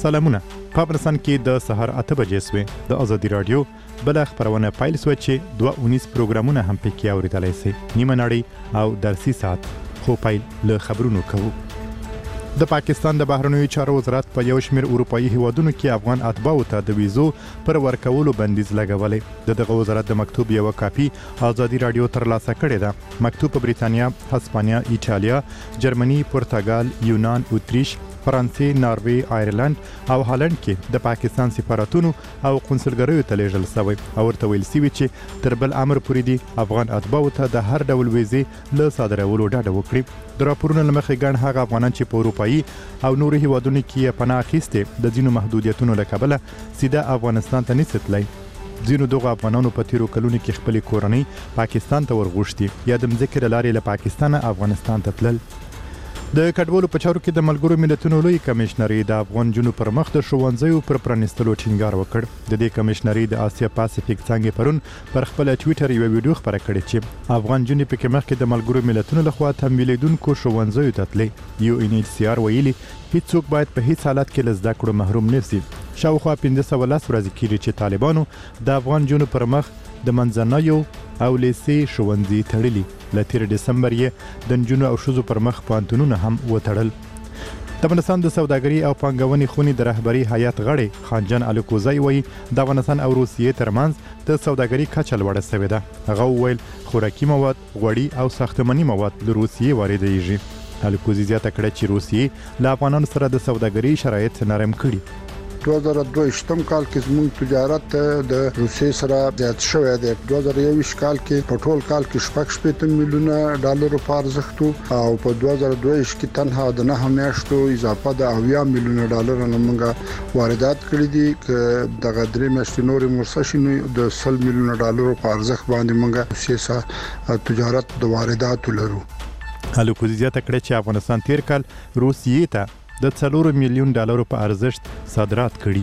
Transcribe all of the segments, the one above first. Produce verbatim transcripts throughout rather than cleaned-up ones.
سلامونه. په افغانستان کې د سهار اته بجې سوې د ازادي رادیو بل خبرونه پیل سو چې دوه اونیس پروګرامونه هم پکې اوریدلای شي. نیمه نړۍ او درسي ساعت خو پیل له خبرونو کوو. د پاکستان د بهرنیو چارو وزارت په یو شمېر اروپایي هیوادونو کې افغان اتباعو ته د ویزو پر ورکولو بندیز لګولې. د دغه وزارت د مکتوب یو کاپی ازادي رادیو ترلاسه کړې ده. مکتوب په بریتانیا، هسپانیا، ایټالیا، جرمني، پرتګال، یونان، اتریش، فرانسې، ناروی، آیرلند او هالند کې د پاکستان سفارتونو او قونسلګریو ته لیږل شوی او ورته ویل شوي چې تر بل امر پورې دي افغان اتباعو ته د هر ډول ویزې له صادرولو ډډه وکړي. د راپورونو له مخې ګڼ هغه افغانان چې په اروپایي او نورو هیوادونو کې یې پناه اخیستې د ځینو محدودیتونو له کبله سیده افغانستان ته نشي تللی. ځینو دغه افغانانو په تیرو کلونو کې خپلې کورنۍ پاکستان ته ورغوښتي یا د مځکې له لارې له پاکستانه افغانستان ته تلل. د کډوالو په چارو کې د ملګرو ملتونو لوی کمشنري د افغان جنو پر مخ د ښوونځیو پر پرانیستلو ټینګار وکړ. د دې کمشنري د آسیا پاسفیک څنګه پرون پر خپل ټوئیټر یو ویډیو خبره کړې چې افغان جنو په کې مخکې د ملګرو ملتونو لخوا تمویلیدونکو ښوونځیو ته تللی. یو ان ایچ سی آر ویلي هیڅوک باید په هیڅ حالت کې له زده کړو محروم نه شي. شاوخوا پنځه سوه لس ورځې کېږي چې طالبانو د افغان جنو پر مخ د منځنیو او لیسې ښوونځي تړلي. له تیر ډسمبر یې د نجونو او ښځو پر مخ پوهنتونونه هم وتړل. د افغانستان د سوداګرۍ او پانګونې خونې د رهبري هیات غړی خانجان الکوزی وایي د افغانستان او روسیې ترمنځ د سوداګرۍ کچه لوړه شوې ده. هغه وویل خوراکي مواد، غوړي او ساختماني مواد له روسیې واردېږي. الکوزی زیاته کړه چې روسیې له افغانانو سره د سوداګرۍ شرایط نرم کړي. دوه زره دوه ویشتم کال کې زموږ تجارت د روسیې سره زیات شوی دی. دوه زره یوویشت کال کې په ټول کال کې شپږ شپېته میلیونه ډالرو په ارزښت او په دوه زره دوه ویشت کې تنها د نهه میاشتو اضافه د اویا میلیونه ډالر نه موږ واردات کړي دي. چې دغه درې میاشتې نورې مرسشي د سل میلیونه ډالرو په ارزښت باندې موږ روسیې سره تجارت د وارداتو لرو. الکوزی زیاته کړه چې افغانستان تیر کال روسیې ته د څلور میلیون ډالرو په ارزښت صادرات کړي.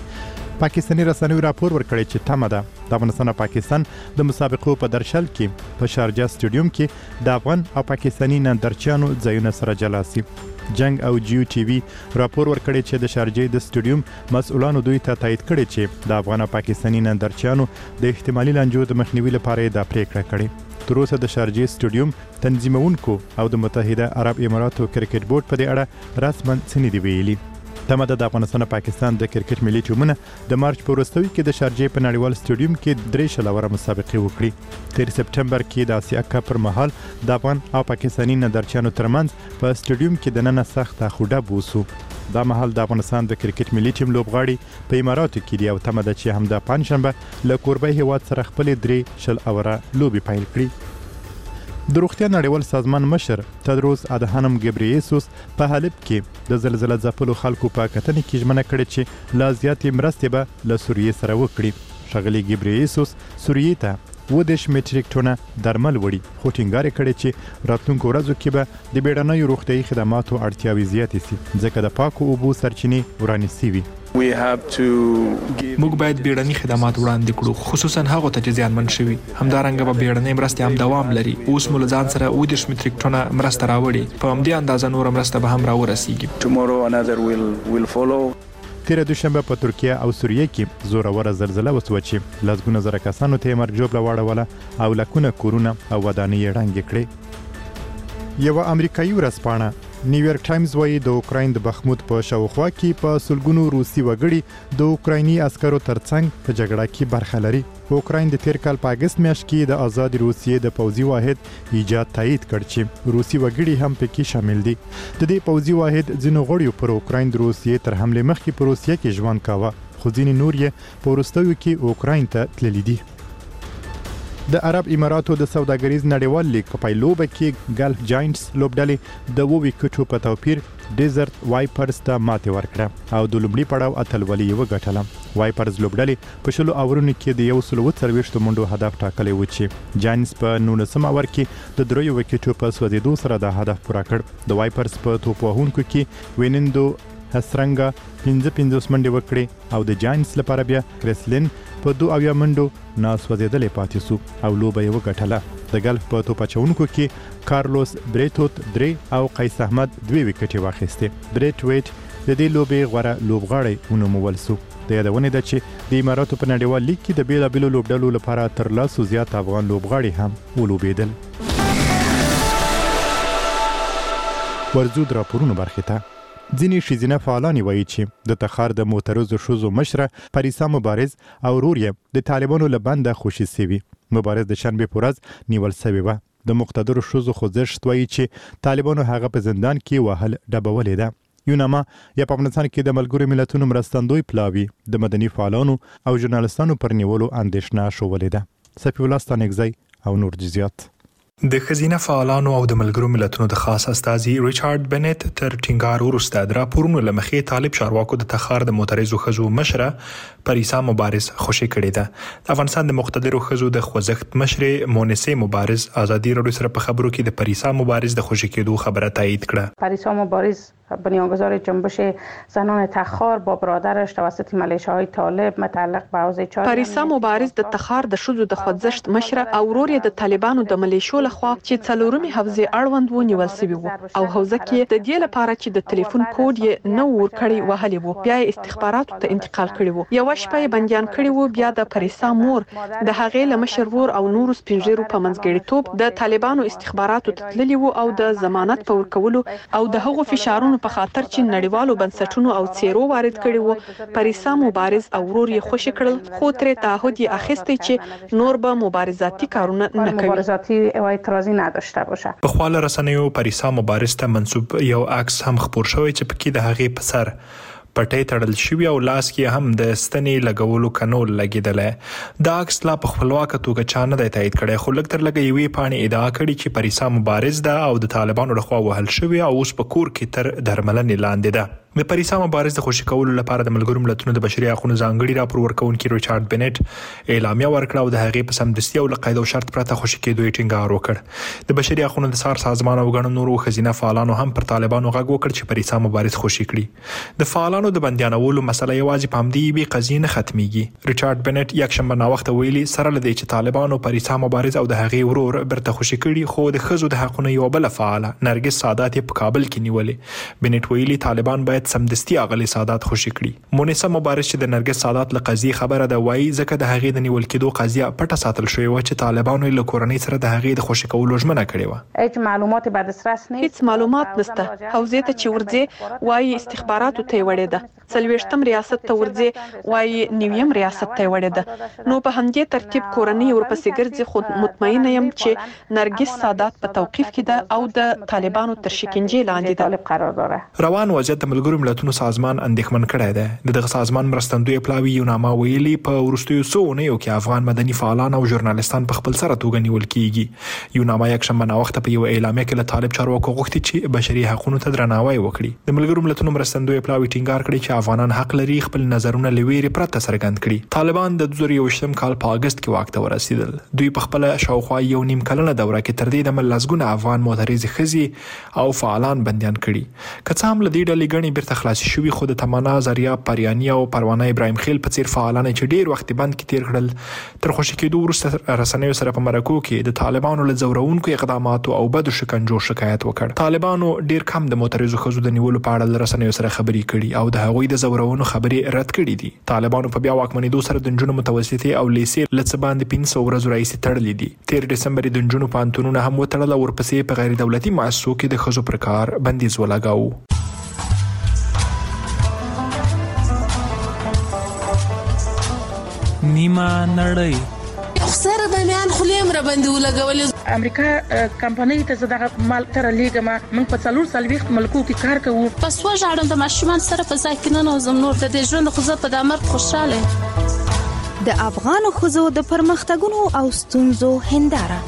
پاکستاني رسنیو راپور ورکړی چې تمه ده د افغانستان او پاکستان د مسابقو په درشل کې په شارجه سټیډیوم کې د افغان او پاکستاني نندرچیانو ځایونه سره جلا شي. جنگ او جیو ټي وي راپور ورکړی چې د شارجې د سټیډیوم مسؤلانو دوی ته تایید کړی چې د افغان او پاکستاني نندرچیانو د احتمالي لانجو د مخنیوي لپاره دا پریکړه کړې. تر اوسه د شارجې سټیډیوم تنظیمونکو او د متحده عرب اماراتو کرکټ بورډ په دې اړه رسماً څه نه دي ویلي. تمه ده د افغانستان او پاکستان د کرکټ ملي ټیمونه د مارچ په وروستیو کې د شارجې په نړیوال سټیډیوم کې درې شلوره مسابقې وکړي. تیر سپټمبر کې د اسیا کپ پر مهال د افغان او پاکستاني نندرچیانو ترمنځ په سټیډیوم کې دننه سخت خوډه بوسو. دا مهال د افغانستان د کرکټ ملي ټیم لوبغاړي په اماراتو کې دي او تمه ده چې همدا پنځشنبه له کوربه هیواد سره خپل درې شل اوره لوبي پیل کړي. د روغتیا نړیوال سازمان مشر تدروس ادهانم ګبرییسوس په حلب کې د زلزلې ځپلو خلکو په کتنې کې ژمنه کړې چې لا زیاتې مرستې به له سوریې سره وکړي. ښاغلي ګبرییسوس سوریې ته اووه دېرش میټریک ټنه درمل وړي خو ټینګار یې کړی چې راتلونکو ورځو کې به د بیړنیو روغتیایي خدماتو اړتیاوې زیاتې شي ځکه د پاکو اوبو سرچینې ورانې شوي. موږ باید بیړني خدمات وړاندې کړو خصوصا هغه ته چې زیانمن شوي. همدارنګه به بیړنۍ مرستې هم دوام لري. اوس مو له ځان سره اووه دېرش میټریک ټنه مرسته راوړي. په همدې اندازه نوره مرسته به هم راورسیږي. تیره دوشنبه په ترکیه او سوریه کې زوروره زلزله وسوه چې لسګونه زره کسانو ته یې مرګ ژوبله واړوله او لکونه کورونه او ودانۍ یې ړنګې کړې. یوه امریکایي ورځپاڼه نیویارک ټایمز وایي د اوکراین د بخمود په شاوخوا کې په سلګونو روسي وګړي د اوکرایني عسکرو ترڅنګ په جګړه کې برخه لري. اوکراین د تیر کال په اګست میاشت کې د آزاد روسیې د پوځي واحد ایجاد تایید کړ چې روسي وګړي هم پکې شامل دي. د دې پوځي واحد ځینو غړیو پر اوکراین د روسیې تر حمله مخکې په روسیه کې ژوند کاوه خو ځینې نور یې په وروستیو کې اوکراین ته تللي دي. د عرب اماراتو د سوداګریز نړیوال لیګ په پایلوبه کې ګلف جاینټس لوبډلې د اووه وکټو په توپیر ډیزرت وایپرز ته ماتې ورکړه او د لومړي پړاو اتلولي یې وګټله. وایپرز لوبډلې په شلو اورونو کې د یو سل اوه څلوېښتو منډو هدف ټاکلی و چې جاینټس په نولسم اور کې د دریو وکټو په سوځېدو سره دا هدف پوره کړ. د وایپرز په توپ وهونکو کې وینندو هسرنګا پنځه پنځوس منډې وکړې او د جاینټس لپاره بیا کرسلین په دوه اویا منډو ناسوځېدلی پاتې سو او لوبه یې وګټله. د ګلف په توپ اچونکو کې کارلوس بریتوت درې او قیس احمد دوې وکټې واخیستې. بریت ویټ د دې لوبې غوره لوبغاړی ونومول شو. د یادونې ده چې د اماراتو په نړیوال لیګ کې د بیلابیلو لوبډلو لپاره تر لاسو زیات افغان لوبغاړي هم ولوبېدل. ورزو د راپورونو برخې ته. ځینې ښځینه فعالانې وایي چې د تخار د معترضو ښځو مشره پریسا مبارز او ورور یې د طالبانو له بنده خوشي سوي. مبارز د شنبې په ورځ نیول سوی و. د مقتدرو ښځو خوځښت وایي چې طالبانو هغه په زندان کې وهل ډبولې ده. یوناما یا په افغانستان کې د ملګرو ملتونو مرستندوی پلاوي د مدني فعالانو او ژورنالستانو پر نیولو اندېښنه شولې ده. صفي الله ستانکزی او نور جزئیات. د خزینه فعالانو او د ملګرو ملتونو د خاص استازي ریچارډ بنت تر ټینګار وروسته د راپورونو لمخې طالب چارواکو د تخار د معترضو ښځو مشره پریسا مبارز خوشي کړې ده. د افغانستان د مقتدرو ښځو د خوځښت مشره مونسه مبارز ازادي راډیو سره په خبرو کې د پریسا مبارز د خوشي کېدو خبره تایید کړه. پریسا مبارز بنیانگذار جنبش زنان تخار با برادرش توسط ملیشه‌های طالب متعلق به حوزه چاد. پریسا مبارز د تخار د ښځو د خوځښت مشره او ورور د طالبانو د ملیشو لخوا چې څلورمې حوزه اړوند و نیول شوی وو او حوزه کې د دې لپاره چې د ټلیفون کوډ یې نو ور کړی وهلی وو بیا استخباراتو ته انتقال کړی وو. یو شپه بنديان کړی وو. بیا د پریسا مور د هغې لمشر ور او نورو سپینږیرو په منځګړیتوب د طالبانو استخباراتو ته تللی وو او د ضمانت په ورکولو او د هغو فشارونو په خاطر چې نړیوالو بنسټونو او څیرو وارد کړي وو. پریسا مبارز او ورور یې خوشي کړل خو تر تعهد یې اخیستی چې نور به مبارزاتي کارونه نه کوي. مبارزاتي او اعتراضی نداشته باشه. په خپل رسنیو پریسا مبارز ته منسوب یو عکس هم خپور شوی چې پکې د هغې په سر پټې تړل شوی او لاس کې هم د ستنې لګولو کنول لګیدل. دا عکس لا په خپلواک توګه چا نه دی تایید کړی خو لږ تر لږه یوې پاڼې ادعا کړې چې پریسا مبارز ده او د طالبانو لخوا وهل شوی او اوس په کور کې تر درملنې لاندې ده. د پریسا مبارز د خوشي کولو لپاره د ملګرو ملتونو د بشري حقوقو ځانګړي راپور ورکونکي ریچارډ بنت اعلامیه ورکړه او د هغې په سمدستي او له قید او شرط پرته خوشي کېدو یې ټینګار وکړ. د بشري حقوقو د سار سازمان او ګڼو نورو ښځینه فعالانو هم پر طالبانو غږ وکړ چې پریسا مبارز خوشي کړي. د فعالانو د بندیانولو مسله یوازې په همدې یوې قضیې نه ختمیږي. ریچارډ بنت یکشنبه ناوخته ویلي سره له دې چې طالبانو پریسا مبارز او د هغې ورور برته خوشي کړي خو د ښځو د حقوقو یو بل فعاله نرګس سادات په کابل کې نیولې. بنت ویلي طالبان باید سمدستي اغلی سادات خوشي کړي. مونسه مبارز چې د نرګس سادات له قضیې خبره ده وایي ځکه د هغې د نیول کېدو قضیه پټه ساتل شوې وه چې طالبانو له کورنۍ سره د هغې د خوشي کولو ژمنه کړې وه. هیڅ معلومات به دسترس نه هیڅ معلومات نشته. حوزې ته چې ورځي وایي استخباراتو ته وړې ده. څلوېښتم ریاست ته ورځي وایي نیویم ریاست ته وړې ده. نو په همدې ترتیب کورنۍ ورپسې ګرځي خو مطمئنه یم چې نرګس سادات په توقیف کې ده او د طالبانو تر شکنجې لاندې ده. قرار داره. روان وضعیت د ملګرو ملتونو سازمان اندېښمن کړی دی. د دغه سازمان مرستندوی پلاوي یوناما ویلي په وروستیو څو اونیو کې افغان مدني فعالان او ژورنالستان په خپل سره توګه نیول کیږي. یوناما یکشنبه ناوخته په یو اعلامیه کې له طالب چارواکو غوښتي چې بشري حقوقو ته درناوی وکړي. د ملګرو ملتونو مرستندوی پلاوي ټینګار کړی چې افغانان حق لري خپل نظرونه له ویرې پرته څرګند کړي. طالبان د دوه زره یوویشتم کال په اگست کې واک ته ورسېدل. دوی په خپل شاوخوا یو نیم کلنه دوره کې تر دې دمه لسګونه افغان معترضې ښځې او فعالان بندیان کړي. که څه هم له دې ډلې ګڼې بیرته خلاصې شوي خو د تمنا زریا پریانی او پروانه ابراهیم خیل په څیر فعالان چې ډیر وخت بند کې تیر کړل تر خوشي کېدو وروسته رسنیو سره په مرکو کې د طالبانو له ځورونکو اقداماتو او بدو شکنجو شکایت وکړ. طالبانو ډیر کم د معترضو ښځو د نیولو په اړه رسنیو سره خبرې کړي او د هغوی د ځورونو خبرې رد کړي دي. طالبانو په بیا واکمنېدو سره د نجونو متوسطې او لیسې له څه باندې پنځه سوه ورځو راهیسې تړلې دي. تیر ډسمبر د نجونو پوهنتونونه هم وتړل او ورپسې په غیر دولتي مؤسسو کې د ښځو پر کار بندیز ولګاوه. نیمه نړۍ سره د میان خلیم را باندې ولګولې. امریکا کمپنۍ ته زه دغه مال تر لیږم. موږ په څلور څلوېښت ملکو کې کار کوو. پس وژاړم د ماشومان سره په ځای کې ننوځم. نور د دې ژوند خو زه په دا مرګ خوشحاله. د افغانو ښځو د پرمختګونو او ستونزو هنداره.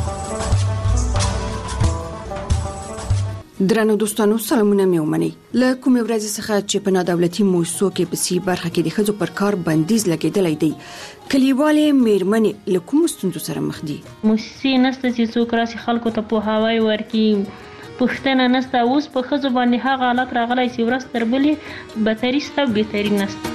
درنو دوستانو سلامونه مې ومنئ. له کومې ورځې څخه چې په نادولتي موسسو کې په سي برخه کې د ښځو پر کار بندیز لګېدلی دی کلیوالې میرمنې له کومو ستونزو سره مخ دي؟ موسسې نشته چې څوک راسي خلکو ته پوهاوی ورکړي. پوښتنه نشته. اوس په ښځو باندې هغه حالت راغلی چې ورځ تر بلې بدتري شته او بهتري نشته.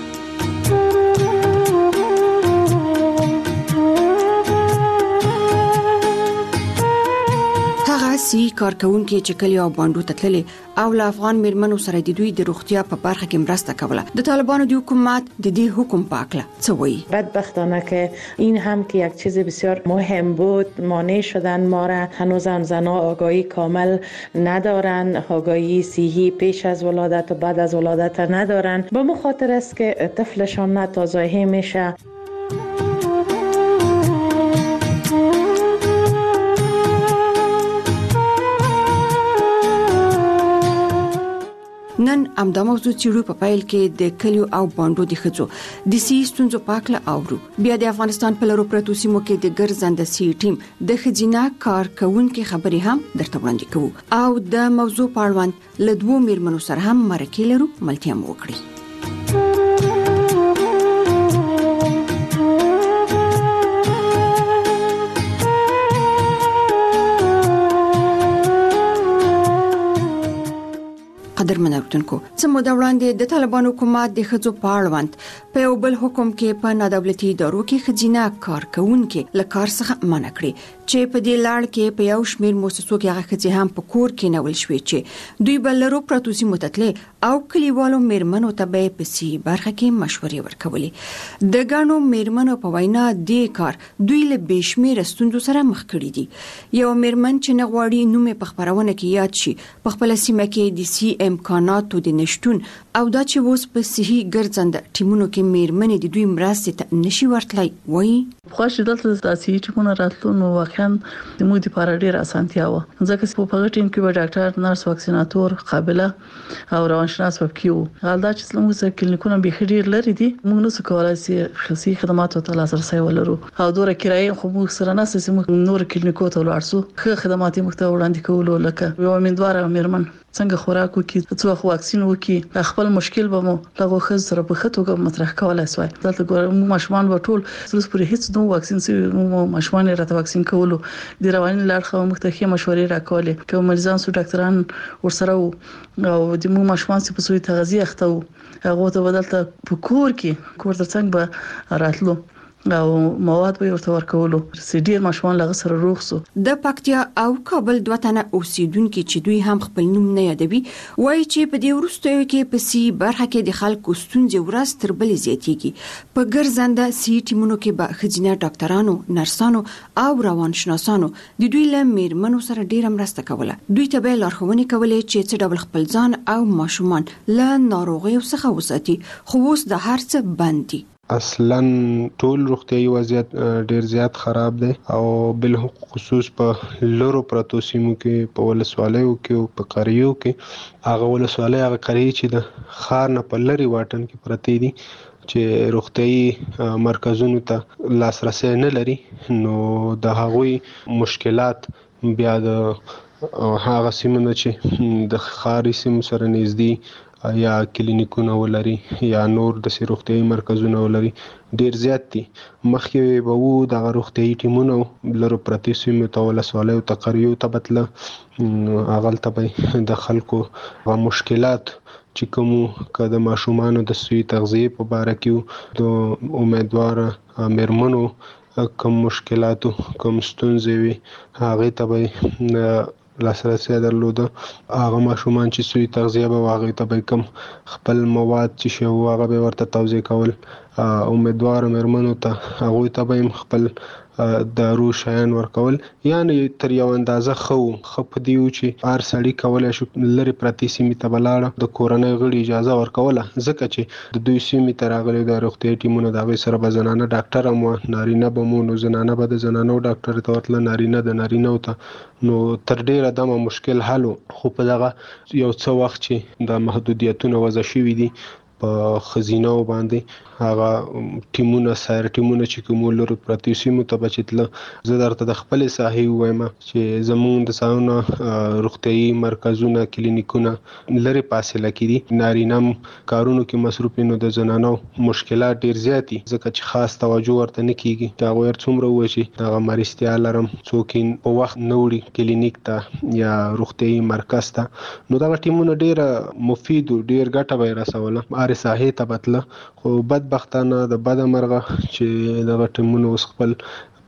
هغه سی کارکونکو چې کلی او باندو تتللي او له افغان میرمنو سره د دوی د روغتیا په برخه کې مرسته کوله. د طالبانو د حکومت د دې حکم پاکله څه وایي؟ بدبختانه که این هم که یک چیز بسیار مهم بود مانع شدن ما را. هنوز هم زنها آگاهی کامل ندارن، آگاهی صحی پیش از ولادت و بعد از ولادت ندارن. به مو خاطر است که طفلشان ناتازایی میشه. نن امدا موضوع چیرو په پایل کې د کلیو او باندو د خځو د سی ستونزو پاکله اورو. بیا د افغانستان په لرو پرتو سیمو کې د ګرځنده سی ټیم د خځینا کارکونکو خبرې هم درته وړاندې کوو او د موضوع په اړوند له دوو میرمنو سره هم مرکه لرو ملتیا مو وکړي. قدر منورتونکو سمو د وړاندې د طالبانو حکومت د خځو په اړوند په یو بل حکم کې په نادولتي ادارو کې خځینا کارکونکو له کار څخه منع کړي چې په دې لړ کې په یو شمېر مؤسسو کې هغه خځې هم په کور کې نول شوې چې دوی بل لرو پروتوسي متتلې او کلیوالو میرمنو ته به په سی برخه کې مشورې ورکولې. د ګڼو میرمنو په وینا دې کار دوی له بشمیر ستونزو سره مخ کړي دي. یو میرمن چې نغواړي نوم په خبرونه کې یاد شي په خپل سیمه کې د سی امکاناتو د نشټون او دا چې اوس په صحي ګرځنده ټیمونو کې میرمنې د دوی مرستې ته نشي ورتلای وایي. خوښ دلته د صحي ټیمونو راتلو نو واقعا د موږ لپاره ډېر اسانتیا و ځکه چې په هغه ټیم کې به ډاکټر، نرس، واکسیناتور، قابله او روانشناس وکیو. حال دا چې موږ سره کلینیکونه به ډېر لري دي موږ نو څه کولای شي خصوصي خدماتو ته لاسرسي ولرو او دوره کرایه خو موږ سره نه سې موږ نور کلینیکو ته ولاړ سو خو خدمات موږ ته وړاندې کولو لکه یو امیندواره میرمن څنګه خوراک وکي، څو خو واکسین وکي، خپل مشکل به مو لغه خز سره په خطوګه مطرح کولای شوی. دلته ګورم ماشومان په ټول سلس پر هیڅ نو واکسین سي مو ماشومان راته واکسین کولو د رواني لړ خو مختلفه مشورې راکولې کوم مریضان سو ډاکټران ورسره او د مو ماشومان سي په سوی تغذیه اخته هغه ته بدلته په کور کې کور ترڅنګ به راتلو او مواد به ورته ورکولو چې ډیر ماشومان لغه سره روغ سو. د پکتیا او کابل دوه تنه اوسیدونکو چې دوی هم خپل نوم نه یادوي وایي چې په دې وروستیو کې په سی برخه کې د خلکو ستونزې ورځ تر بلې زیاتېږي. په ګرځنده سی ټیمونو کې به خځینه ډاکټرانو، نرسانو او روانشناسانو د دوی له میرمنو سره ډیره مرسته کوله. دوی ته به لارښوونې کولې چې څه ډول خپل ځان او ماشومان له ناروغیو څخه وساتي. خو اوس د هر څه بند دي. اصلا ټول روغتيایي وضعیت ډیر زیات خراب دی او بل خصوص په لورو پرتو سیمو کې په ولسوالیو کې او په قریو کې هغه ولسوالۍ هغه قریه چې د خار نه په لري واټن کې پرتی دي چې روغتيایي مرکزونو ته لاسرسي نه لري نو د هغوی مشکلات بیا د هغه سیمونه چې د خاري سیمو سره نږدې یا کلینیکونه ولري یا نور د روغتيایي مرکزونه ولري ډیر زیات دي. مخکې به وو د روغتيایي ټیمونو لرو پرتی سیمو ته ولسوالیو ته قریو ته بتله اغل ته به د خلکو غو مشکلات چې کوم کده ماشومان د سوی تغذیه په باره کې د امیدوار میرمنو کوم مشکلاتو کوم ستونزې وي هغه ته به لاسرسي درلوده. هغه ماشومان چې سوی تغذیه به واغې ته به کم خپل مواد چې شو هغه به ورته توزیع کول. امیدوار میرمنو ته هغه ته به خپل دارو شایان ورکول یعنی تر یو اندازه خو خپ دیو چې هر سړی کولای شو لری پرتی سیمه ته بلاړه د کورنۍ غړي اجازه ورکوله ځکه چې د دوی سیمه ته راغلي د روغتي ټیمونو د غوي سره بزنانه ډاکټر مو نارینه به مو نو زنانه به د زنانو ډاکټر ته ورتل نارینه د نارینه ته نو تر ډیره دمه مشکل حل خو په دغه یو څو وخت چې د محدودیتونو وضع شوي دي په خزینه باندې هغه ټیمونه سایر ټیمونه چې کوم لرو پرتی سیمو ته بچتله زه درته د خپل ساحي وایم چې زمون د ساونه روغتيایي مرکزونه کلینیکونه لری فاصله کړي نارینم کارونو کې مصروف نو د زنانو مشکلات ډیر زیاتی ځکه چې خاص توجه ورته نه کیږي دا غوړ څومره وشي دا مرستیا لرم څوکین په وخت نوړي کلینیک ته یا روغتيایي مرکز ته نو دا ټیمونه ډیر مفید ډیر ګټه به رسوله اره ساحي ته بتله خو بدبختانه د بد مرغه چې د ټیمونو وسخپل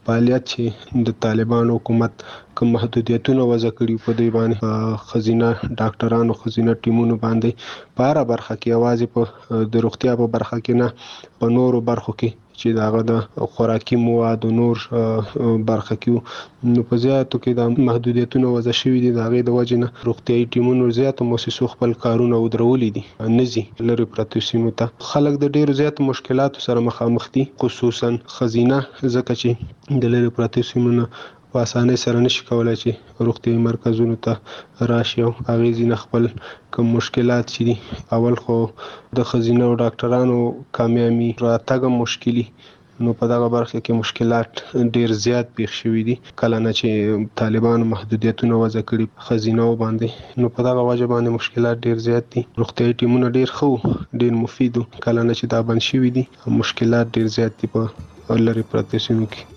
فعالیت چې د طالبان حکومت کوم محدودیتونه وضع کړي په دې باندې خزینه ډاکټرانو خزینه ټیمونو باندې په هر برخه کې یوازې په د روغتیا په برخه کې نه په نورو برخو کې چې داغه د خوراکي مواد او نور برخه کې نو په زیاتو کې د محدودیتونو وضع شوي دي داغه د وجه نه روغتيایي ټیمونو زیات مؤسسو خپل کارونه ودرولې دي نزي لری پراتو سیمو ته خلک د ډیرو زیات مشکلاتو سره مخامخ دي خصوصا خزینه ځکه چې د لری پراتو سیمو نه په اسانه سره نشي کولای چې روغتيایي مرکزونو ته راشي او هغه ځین خپل کوم مشکلات چې دي اول خو د خزینه او ډاکټرانو کامیابی راتګ مشکلي نو په دغه برخه کې مشکلات ډیر زیات پیښ شوي دي کله نه چې طالبان محدودیتونه وضع کړي خزینه باندې نو په دغه وجه باندې مشکلات ډیر زیات دي روغتيایي ټیمونه ډیر خو ډیر مفید کله نه چې دا بند شوي دي مشکلات ډیر زیات دي په لری پراتو سیمو کې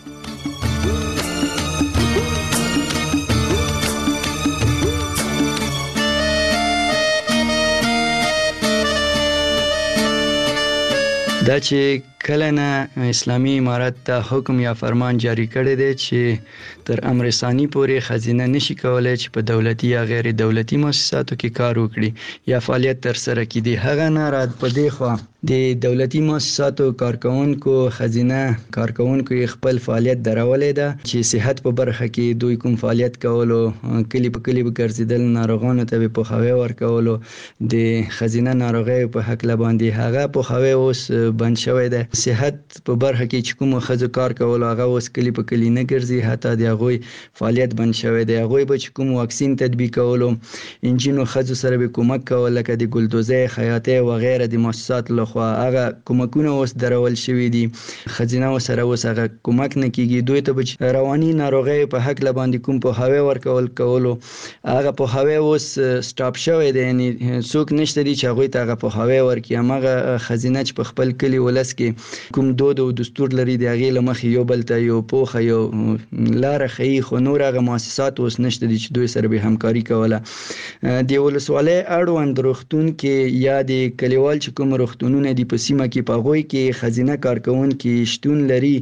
دا چې کله نه اسلامي امارت ته حکم یا فرمان جاری کړی دی چې تر امر ثانی پورې خزینه نشي کولای چې په دولتي یا غیر دولتي مؤسساتو کې کار وکړي یا فعالیت تر سره کړي هغه نه رات په دی خو د دولتي مؤسساتو کارکونکو خزینه کارکونکو خپل فعالیت درولې ده چې صحت په برخه کې دوی کوم فعالیت کولو کلی په کلی به ګرځیدل ناروغانو ته په خوي ورکولو د خزینه ناروغي په حق لباندې هغه په خوي اوس بند شوی ده صحت په برخه کې چې کوم خزو کار کول هغه اوس کلی په کلی نه ګرځي حتی د هغه فعالیت بند شوی دی هغه به چې کوم واکسین تطبیق کولو انجینو خزو سره به کومک کول لکه د ګلدوزه خیاطه و غیره د مؤسسات لخوا هغه کومکونه اوس درول شوی دي خزینه سره اوس هغه کومک نه کیږي دوی ته رواني ناروغي په حق لباندې کوم په هوا ورکول کولو هغه په هوا اوس سټاپ شوی دی یعنی څوک نشته دي چې هغه ته هغه په هوا ورکی هغه خزینه چې په خپل کلی ولس کې کوم دود او دستور لري د هغه لمخ یو بل ته یو پوخه یو لار خي خو نور هغه مؤسسات اوس نشته دي چې دوی سره به همکاري کوله د ولسوالۍ اړوند روغتون کې یا د کلیوال چې کوم روغتونونه دي په سیمه کې پاغوي کې خزینه کارکون کې شتون لري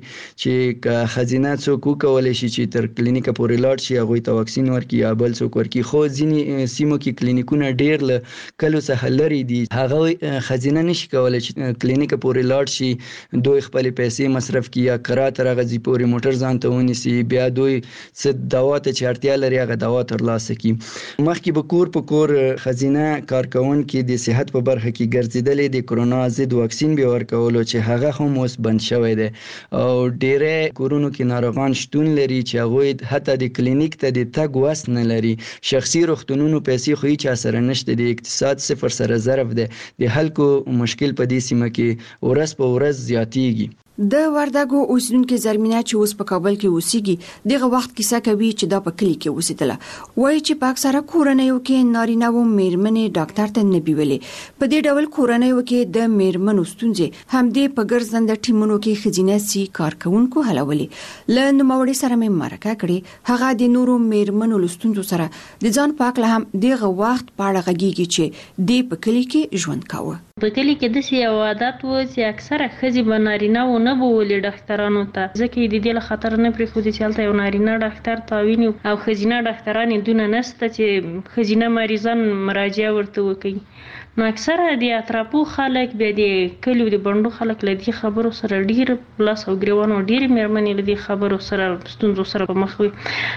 چې خزینه څوک کولای شي چې تر کلینیک پورې لاړ شي هغه ته واکسین ورکړي یا بل څوک ورکړي خو ځینې سیمو کې کلینیکونه ډیر له کلو څخه لري دي هغه خزینه نشي کولای چې کلینیک پورې لاړ شي دوی خپل پیسې مصرف کړي یا کرات راغزي پورې موټر ځان ته ونیسي بیا دوی څه دوا ته چې اړتیا لري هغه دوا ترلاسه کړي مخکې به کور په کور خزینه کارکون کې د صحت په برخه کې ګرځیدلې د کرونا ضد واکسین به ورکولو چې هغه هم اوس بند شوی دی او ډېر کورونو کې ناروغان شتون لري چې هغه حتی د کلینیک ته د تګ وس نه لري شخصي روغتونونو پیسې خو هیڅ اثر نشته د اقتصاد صفر سره ضرب دی د خلکو مشکل په دې سیمه کې ورځ په ورځ زیاتیږي د وردګو اوسیدونکو زرمینه چې اوس په کابل کې اوسېږي دغه وخت کیسه کوي چې دا په کلی کې اوسېدله وایي چې په اکثره کورنیو کې نارینه و میرمنې ډاکټر ته نه بیولې په دې ډول کورنیو کې د میرمنو ستونزې همدې په ګرځنده ټیمونو کې خزینه سي کارکونکو حلولې ل نوموړي سره مې مرکه کړې هغه د نورو میرمنو لستونزو سره د ځان پاک له هم دغه وخت پاړه غږیږي چې د په کلی کې ژوند کاوه په کلی کې د سی عادت و چې اکثره خزي بنارینه و نه بولې ډاکټرانو ته ځکه د دې له خطر نه پرې خو دي چې یو نارینه ډاکټر تاویني او خزینه ډاکټرانو دونه نسته چې خزینه مریضان مراجعه ورته وکړي نو اکثره د اطرافو خلک به د کلیو د بندو خلک لدی خبرو سره ډیر پلاس او ګریوانو ډیر مېرمنې لدی خبرو سره ستونزو سره په مخ وي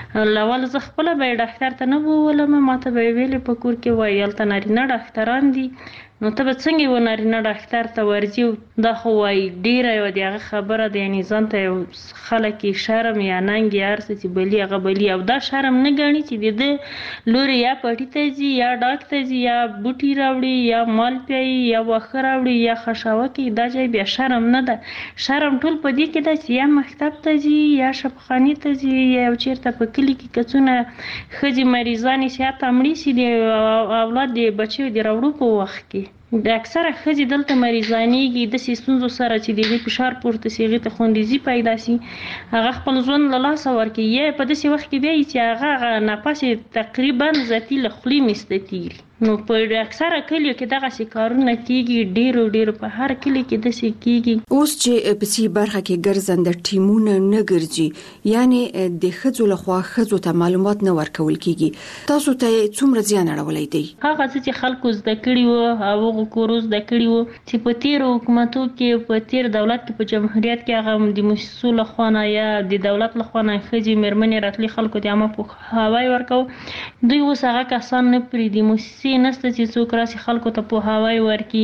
لول ز خپل به ډاکټر ته نه بولم ماته به ویلې په کور کې وایي تل نارینه ډاکټران دي نو ته به څنګه و نارینه ډاکټر ته ورځي دا خو وای ډیره یو دغه خبره د یعنی ځان ته خلک شرم یا ننګ یا ارس چې بلی هغه بلی او دا شرم نه غاڼي چې د لوري یا پټی ته ځي یا ډاکټر ځي یا بوټي راوړي یا مال پیي یا وخه راوړي یا خشاوه کې دا ځای بیا شرم نه ده شرم ټول په دې کې ده چې یا مکتب ته ځي یا شفخانی ته ځي یا چیرته په کلی کې کڅونه خځې مریضانی سیات امړي سي د اولاد د بچو د راوړو په وخت کې د اکثره خځې دلته مریضانېږي د ستونزو سره چې د فشار پورته سي هغې ته خوندیزي پیدا سي هغه خپل ژوند له لاسه ورکوي یا په داسې وخت کې بیا چې هغه نفس تقریبا ذاتي له خولې میسته تېري نو په اکثره کلیو کې دغه سکارونه کیږي، ډیرو ډیرو په هر کلی کې د سې کیږي. اوس چې په سي برخه کې ګرځند ټیمونه نه ګرځي، یعنی د خځو لخوا خځو ته معلومات نه ورکول کیږي، تاسو ته څومره زیان اړولای دی؟ هغه چې خلکو زده کړي وو او هغه کورس زده کړي وو چې په تیر حکومتو کې په تیر دولت کې په جمهوریت کې هغه د مسؤل لخوا یا د دولت لخوا نه خځې مېرمنې راتلي خلکو ته عامه په هواي ورکو، دوی اوس هغه کسان نه پریدي، موسسې نشته چې څوک راسي خلکو ته په هواي ورکي،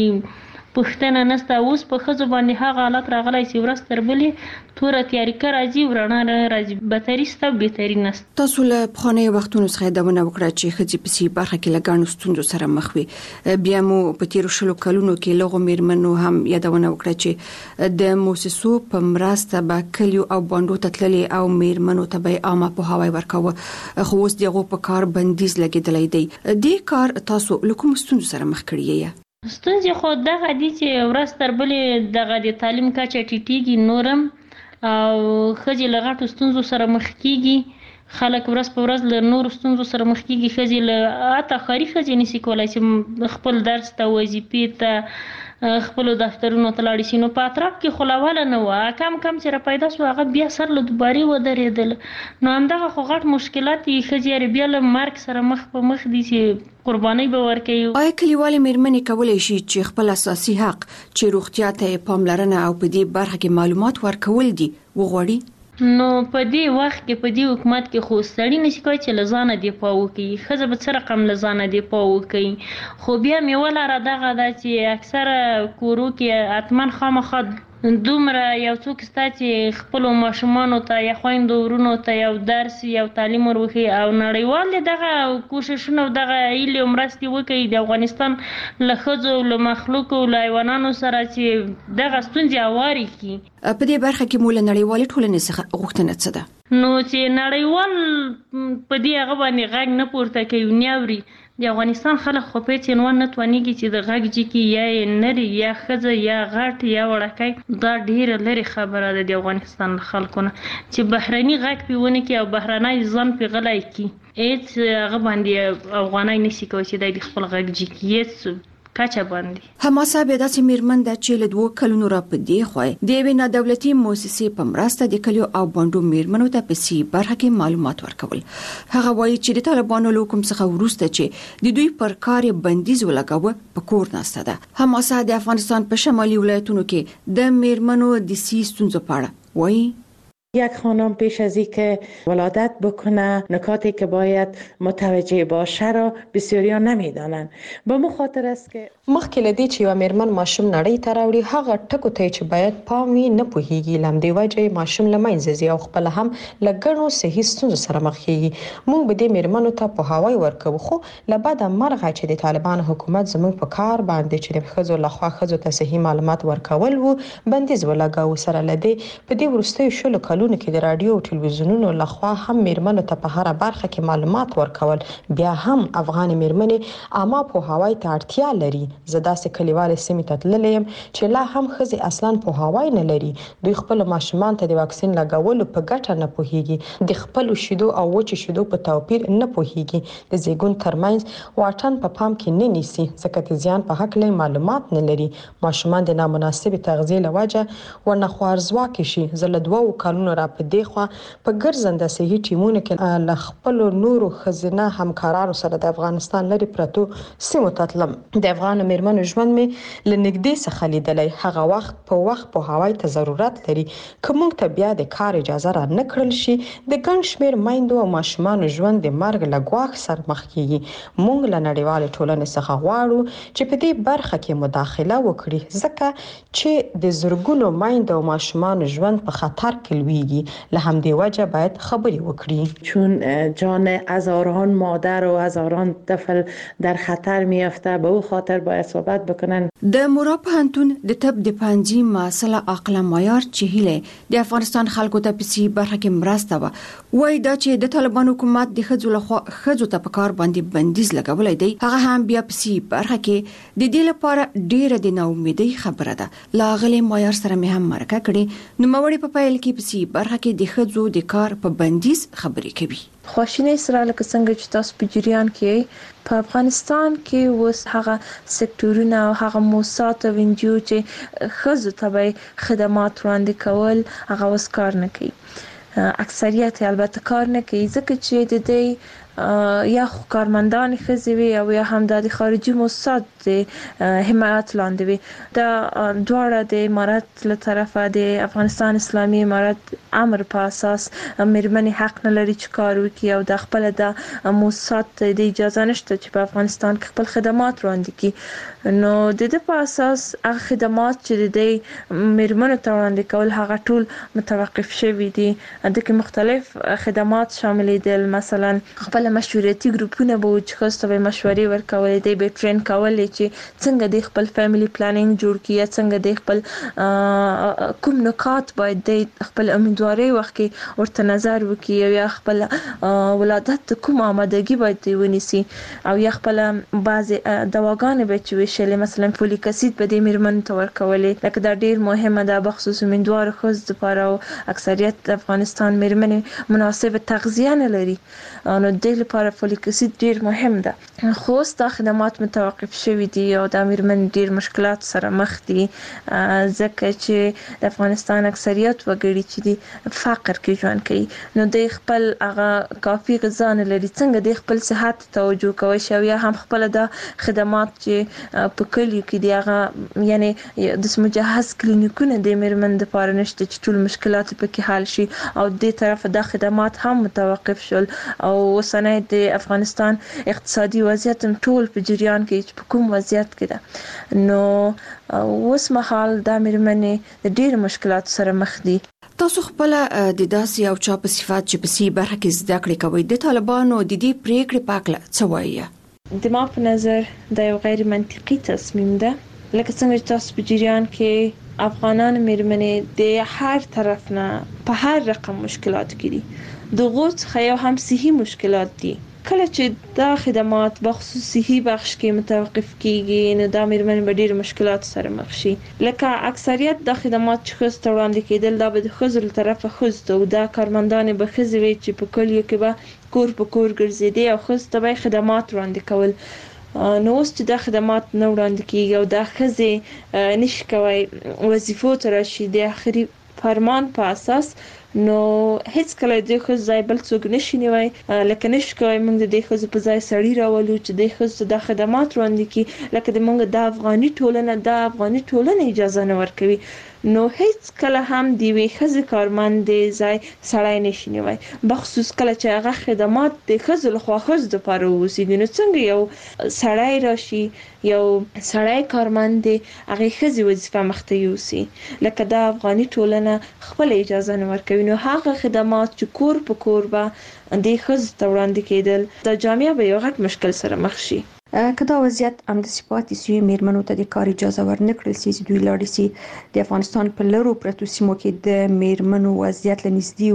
پښتنه نسته. اوس په خځو باندې هغه حالت راغلی چې ورځ تر بلې توره تیاریکه راځي، ورڼا راځي، بهتري سته بهتري نسته. تاسو له پخوانیو وختونو څخه یادونه وکړه چې ښځې په سي برخه کې له ګڼو ستونزو سره مخ وي، بیا مو په تیرو شلو کلونو کې لغو میرمنو هم یادونه وکړه چې د موسسو په مرسته به کلیو او باندو ته تللې او میرمنو ته به عامه پوهاوی ورکاوه، خو اوس دغه په کار بندیز لګېدلی دی. دې کار تاسو له کوم ستونزو سره مخ کړی یې؟ ستونزې خو دغه دي چې ورځ تر بلې دغه د تعلیم کچه ټیټیږي، نورم او ښځې له غټو ستونزو سره مخ کیږي، خلک ورځ په ورځ له نورو ستونزو سره مخ کیږي. ښځې له حتی ښاري ښځې نشي کولای چې خپل درس ته، وظیفې ته، خپل دفترونو ته لاړ شي. نو په اطراف کې خلاواله نه و، کم کم چې را پیدا شو هغه بیا سر له دوباري ودرېدل. نو همدغه خو غټ مشکلات دي، ښځې بیا له مرګ سره مخ په مخ دي چې قرباني به ورکوي. آیا کلیوالې میرمنې کولی شي چې خپل اساسي حق چې روغتیا ته پاملرنه او په دې برخه کې معلومات ورکول دي وغواړي؟ نو په دې وخت کې په دې حکومت کې خو سړی نشي کولی چې له ځانه دفاع وکړي، ښځه به څه رقم له ځانه دفاع وکړي. خو بیا مې ولاره دغه ده چې اکثره کورو کې حتما خامخا دومره یو څوک ستا چې خپلو ماشومانو ته یا خویندو ورونو ته یو درس یو تعلیم ورخي، او نړیوال دغه کوششونه او دغه هیلې او مرستې وکړي د افغانستان له ښځو، له مخلوقو، له حیوانانو سره چې دغه ستونزې هوارې کړي. په دې برخه کې مو له نړیوالې ټولنې څخه غوښتنه څه ده؟ نو چې نړیوال په دې هغه باندې غږ نه پورته کوي، نه اوري. د افغانستان خلک خو په هیڅ عنوان نه توانېږي چې د غږ جکي یا یې نري یا ښځه یا غټ یا وړکی، دا ډیره لرې خبره ده د افغانستان له خلکو نه چې بهرني غږ پې ونه کړي او بهرنی ځان پې غلی کړي. هیڅ هغه باندې افغانی نشي کولی چې دی د خپل غږ جکي، هیڅ کچه باندې. حماسه بیا داسې میرمن ده چې له دوو کلونو را په دې خوا د یوې نادولتي موسسې په مرسته د کلیو او بانډو میرمنو ته په سي برخه کې معلومات ورکول. هغه وایي چې د طالبانو له حکم څخه وروسته چې د دوی پر کار بندیز ولګاوه په کور ناسته ده. حماسه د افغانستان په شمالي ولایتونو کې د میرمنو د سي ستونزو په اړه وایي: یک خانم پیش از اینکه ولادت بکنه نکاتی که باید متوجه باشه را بسیاریا نمیدانند. به مو خاطر است که مخکې لدی چې یو میرمن ماشوم نړۍ ته راوړي هغه ټکو ته چې باید پام وي نه پوهیږي، لمدې وجه ماشوم لمنځه ځي او خپل هم لګڼو صحي ستونزو سره مخ کیږي. موږ به دې میرمنو ته پوهاوی ورکوو، خو لبد مرغه چې د طالبان حکومت زموږ په کار باندې چې د ښځو لخوا ښځو ته صحي معلومات ورکول وو بندیز ولګاوه. سره لدی په دې وروستیو شلو کلونو کې د رادیو او ټلویزیونونو لخوا هم میرمنو ته په هر برخه کې معلومات ورکول. بیا هم افغان میرمنې عامه پوهاوی ته اړتیا لري. زه داسې کلیوالې سیمې ته تللی یم چې لا هم ښځې اصلا پوهاوی نه لري. دوی خپل ماشومان ته د واکسین لګولو په ګټه نه پوهیږي، د خپلو شیدو او وچې شیدو په توپیر نه پوهیږي، د زیږون ترمنځ واټن په پام کې نه نیسي ځکه د زیان په هکله معلومات نه لري. ماشومان د نامناسبې تغذیې له وجه ورنه خوارځواکې شي. زه له دوو کلونو را په دې خوا په ګرځنده صحي ټیمونو کې له خپلو نورو ښځینه همکارانو سره د افغانستان لرې پرتو سیمو ته تلم. د افغان میرمنو ژوند مې له نږدې څخه لیدلی. هغه وخت په وخت پوهاوی ته ضرورت لري. که موږ ته بیا د کار اجازه را نه کړل شي د ګڼ شمېر میندو او ماشومانو ژوند د مرګ له ګواښ سره مخ کیږي. موږ له نړیوالې ټولنې څخه غواړو چې په دې برخه کې مداخله وکړي ځکه چې د زرګونو میندو او ماشومانو ژوند په خطر کې لویږي. له همدې وجه باید خبرې وکړي چون جان هزاران مادر و هزاران طفل در خطر میافته. به او خاطر باید صحبت بکنن. د مورا پوهنتون د طب د پنځي مسله عقل معیار چې د افغانستان خلکو ته په سي برخه کې مرسته و وایي دا چې د طالبان حکومت د ښځو لخوا ښځو ته په کار باندې بندیز لګولی دی هغه هم بیا په سي برخه کې د دې لپاره ډیره د ناامیدۍ خبره ده. لاغلي معیار سره مې هم مرکه کړې. نو موري په پایل کې په سي دې برخه کې د ښځو د کار په بندیز خبرې کوي. خواشینی سره لکه څنګه چې تاسو په جریان کې په افغانستان کې اوس هغه سکتورونه او هغه موسسات او انجیو چې ښځو ته خدمات وړاندې کول هغه اوس کار نه کوي. اکثریت البته کار نه کوي ځکه چې د دې یا کارمندان ښځې وي او یا هم د خارجي موسسات د حمایت لاندې وي. دا دواړه د امارات له طرفه د افغانستان اسلامي امارات امر په اساس مېرمنې حق نه لري چې کار وکړي او د خپل د موسسات د اجازه نشته چې په افغانستان کې خپل خدمات وړاندې کړي. نو د دې په اساس هغه خدمات چې د مېرمنو ته وړاندې کول هغه ټول متوقف شوي دي. د کې مختلف خدمات شامل دي، مثلا خپل مشورتي ګروپونه به چې خاصه به مشورې ورکولې دي، به ټرین کولې چې څنګه د خپل فیملی پلانینګ جوړ کړي، څنګه د خپل کوم نکات باید د خپل امیدواري وخت کې ورته نظر وکړي، یا خپل ولادت کوم آمادګي باید ونیسي، او یا خپل بعض دواګانې به چې وشلې مثلا فولیک اسید به د مېرمنو ته ورکولې. لکه دا ډیر مهمه ده بخصوص امیدوار ښځو لپاره، او اکثریت د افغانستان مېرمنې مناسب تغذیه نه لري، نو د لپاره فولیک اسید ډیر مهم ده. خو دا خدمات متوقف شوي دي او د مېرمنې ډیر مشکلات سره مخ دي، ځکه چې د افغانستان اکثریت وګړي چې دي فقر کې ژوند کوي، نو د خپل هغه کافي غذا نه لري. څنګه د خپل صحت توجه کوي شو، یا هم خپل د خدمات چې په کلیو کې دی هغه یعنی د مجهز کلینیکونه د مېرمنې لپاره نشته چې ټول مشکلات پکې حل شي، او د طرف د خدمات هم متوقف شول. او وسنه د افغانستان اقتصادي وضعیت ټول په جریان کې چې په کوم وضعیت کې ده، نو اوس مهال د مېرمنې د ډېر مشکلات سره مخ دي. تاسو خپل د داسې او چا په صفات چې په سی برخه کې زده کړې کوي د طالبانو د دې پریکړې پاکله څه وایي؟ د ما په نظر دا یو غیر منطقي تصمیم ده. لکه څنګه چې تاسو په جریان کې افغانان مېرمنې د هر طرف نه په هر رقم مشکلات کې دي، دغه څخه یو هم صحي مشکلات دي. کله چې دا خدمات بخصوص صحي بخش کې متوقف کیږي، نو دا مېرمنې به ډېر مشکلات سره مخ شي. لکه اکثریت د خدمات چې ښځو ته وړاندې کېدل دا به د ښځو له طرفه ښځو ته، او دا کارمندانې به ښځې وي چې په کلیو کې به کور په کور ګرځېدې او ښځو ته به خدمات وړاندې کول. نو اوس چې دا خدمات نه وړاندې کیږي او دا ښځې نشي کوي وظیفو ته راشي د آخري فرمان په اساس، نو هیڅ کله د ښځو ځای بل څوک نشي نیوي. لکه نشي کوي موږ د دې ښځو په ځای سړی راولو چې د ښځو د خدمات وړاندې کړي، لکه د موږ د افغاني ټولنه د افغاني ټولنه اجازه نه ورکوي. نو هیڅ کله هم د وی ښځې کارمند ځای سړی نشي نیوي، بخصوص کله چې هغه خدمات د ښځو لخوا ښځو لپاره ووسیږي. نو څنګه یو سړی راشي، یو سړی کارمند هغه ښځې وظیفه مخته یوسي، لکه د افغاني ټولنه خپل اجازه نه ورکوي. نو هغه خدمات چې کور په کور به د ښځو ته وړاندې کېدل، د جامعه به یو غټ مشکل سره مخ شي. که دا وضعیت همداسې پاتې سي، مېرمنو ته د کار اجازه ورنکړل سي چې دوی لاړې سي د افغانستان په لرو پرتو سیمو کې د مېرمنو وضعیت له نږدې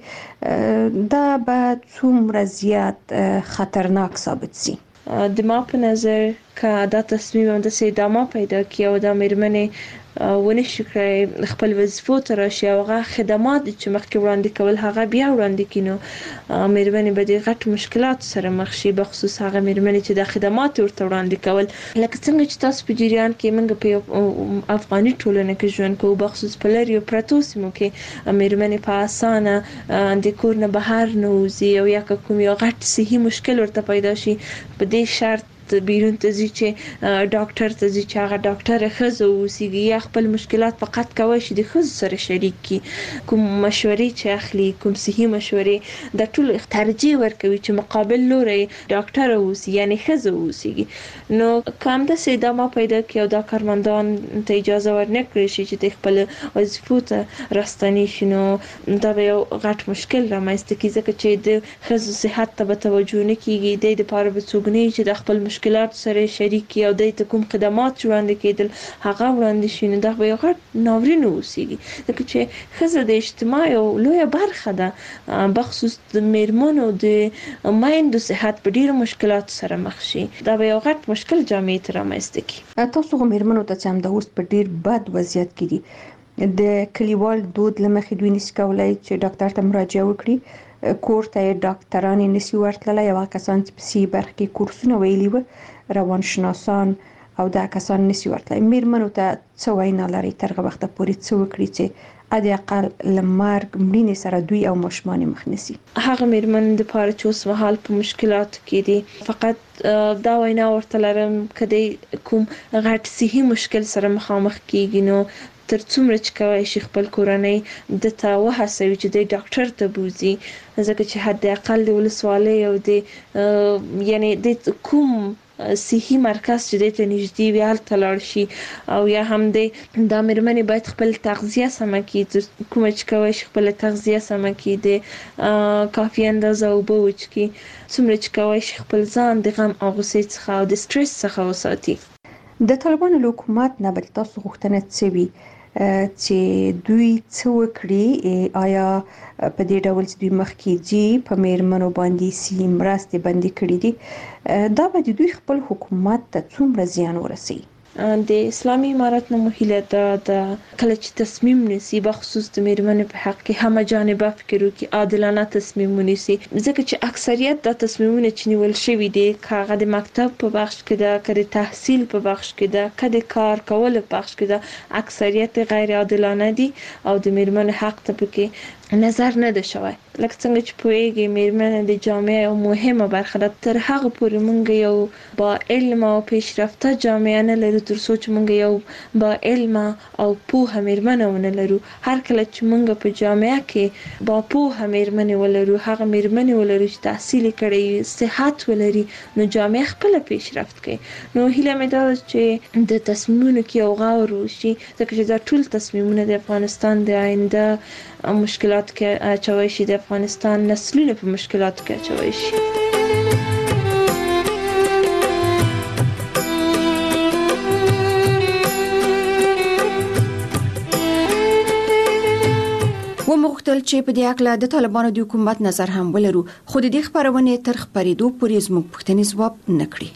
وګوري، دا به څومره زیات خطرناک ثابت سي؟ د ما په نظر که دا تصمیم همداسې ادامه پیدا کړي او دا مېرمنې ونشي کړی خپل وظیفو ته راشي او هغه خدمات چې مخکې وړاندې کول هغه بیا وړاندې کړي، نو مېرمنې به د غټ مشکلات سره مخ شي، بخصوص هغه مېرمنې چې د خدمات ورته وړاندې کول. لکه څنګه چې تاسو په جریان کې موږ په افغاني ټولنه کې ژوند کوو، بخصوص په لرې پرتو سیمو کې مېرمنې په اسانه د کور نه بهر نه وځي، او یا کوم یو غټ صحي مشکل ورته پیدا شي، په دې شرط بیرون ته ځي چې ډاکټر ته ځي چې هغه ډاکټر ښځه اوسیږي، یا خپل مشکلات فقط کوي چې د ښځو سره شریک کړي. کوم مشورې چې اخلي، کوم صحي مشورې، د ټول ترجیح ورکوي چې مقابل لوري ډاکټر اوسي یعنی ښځه اوسیږي. نو کوم د ادامه پیدا کړي او دا کارمندان ته اجازه ورنکړي شي چې د خپل وظیفو ته راستنی شي، نو دا به یو غټ مشکل رامنځته کیږي، ځکه چې د ښځو صحت ته به توجه نه کیږي، د لپاره به څوک نه چې د خپل مشکلات سره شریک او د ته کوم خدمات وړاندې کېدل هغه وړاندې شي، نو دا به یو غټ ناورین اوسیږي. ځکه چې ښځه د اجتماع یو لویه برخه ده، بخصوص د مېرمنو د میندو صحت په ډیرو مشکلات سره مخ شي، دا به یو غټ مشکل جامعې ته رامنځته کړي. تاسو هم مېرمنو ته چې هم د اوس په ډیر بد وضعیت کې دي، د کلیوال دود لمخې دوی نشي کولای چې ډاکټر ته مراجعه وکړي، کور ته ډاکټران نشي ورتللی، یو کسان چې په سی برخه کې کورسونه ویلي و روانشناسان او دا کسان نشي ورتللی. میرمنو ته څه وینا لري ترغه وخت پورې څه وکړي چې ادي اقل لمرګ مړینې سره دوی او ماشومان مخ نسی؟ هغه میرمن د پاره چې اوس مهال په مشکلات کې دي، فقط دا وینا ورته لرم کدی کوم غټ صحي مشکل سره مخامخ کیږي نو تر څومره چې کوي شي خپل کورنۍ د تا وهڅوي چې د ډاکټر ته بوزي، ځکه چې حد اقل د ولسوالۍ او د یعنی د کوم صحي مرکز چې د ته نږدې وي هلته لاړ شي، او یا هم د دا میرمنې باید خپل تغذیه سمه کړي، کومه چې کوي شي خپل تغذیه سمه کړي، د کافي اندازه اوبه وڅښي، څومره چې کوي شي خپل ځان د غم او غوسې څخه او د سټرس څخه وساتي. د طالبانو له حکومت نه بل تاسو غوښتنه څه وي چې دوی څه وکړي؟ آیا په دې ډول چې دوی مخکې ځي په میرمنو باندې سی مرستې بندي کړې دي، دا به دوی خپل حکومت ته څومره زیان ورسوي؟ د اسلامي امارت نه مهله دا د کله چې تصمیم نیسي بخصوص د میرمنو په حق کې هم جانبه فکر وکړي، عادلانه تصمیم ونیسي، ځکه چې اکثریت د تصمیمونه چې نیول شوي دي کاغه د مکتب په بخش کې ده، کړي تحصیل په بخش کې ده، کړي کار کول په بخش کې ده، اکثریت غیر عادلانه دي او د میرمنو حق ته پکې نظر نه ده شوی. لکه څنګه چې پوهیږي میرمنه د جامعه یو مهمه برخه ده، تر هغه پورې مونږ یو با علم او پیشرفته جامعه نه لرو تر څو چې مونږ یو با علم او پوهه میرمنه ونه لرو. هر کله چې مونږ په جامعه کې با پوهه میرمنه ولرو، هغه میرمنه ولرو چې تحصیل کړي، صحت ولري، نو جامعه خپل پیشرفت کوي. نو هیله مې ده چې د تصمیمونو کې یو غور وشي، ځکه چې دا ټول تصمیمونه د افغانستان د آینده مشکلات کې اچوي شي، د افغانستان نسلونه په مشکلات کې اچوي شي. ومغتل چې په دې اړه د طالبانو د حکومت نظر هم ولرو، خو د دې خبرونه تر خبرېدو پورې زموږ پوښتنې ځواب نکړي.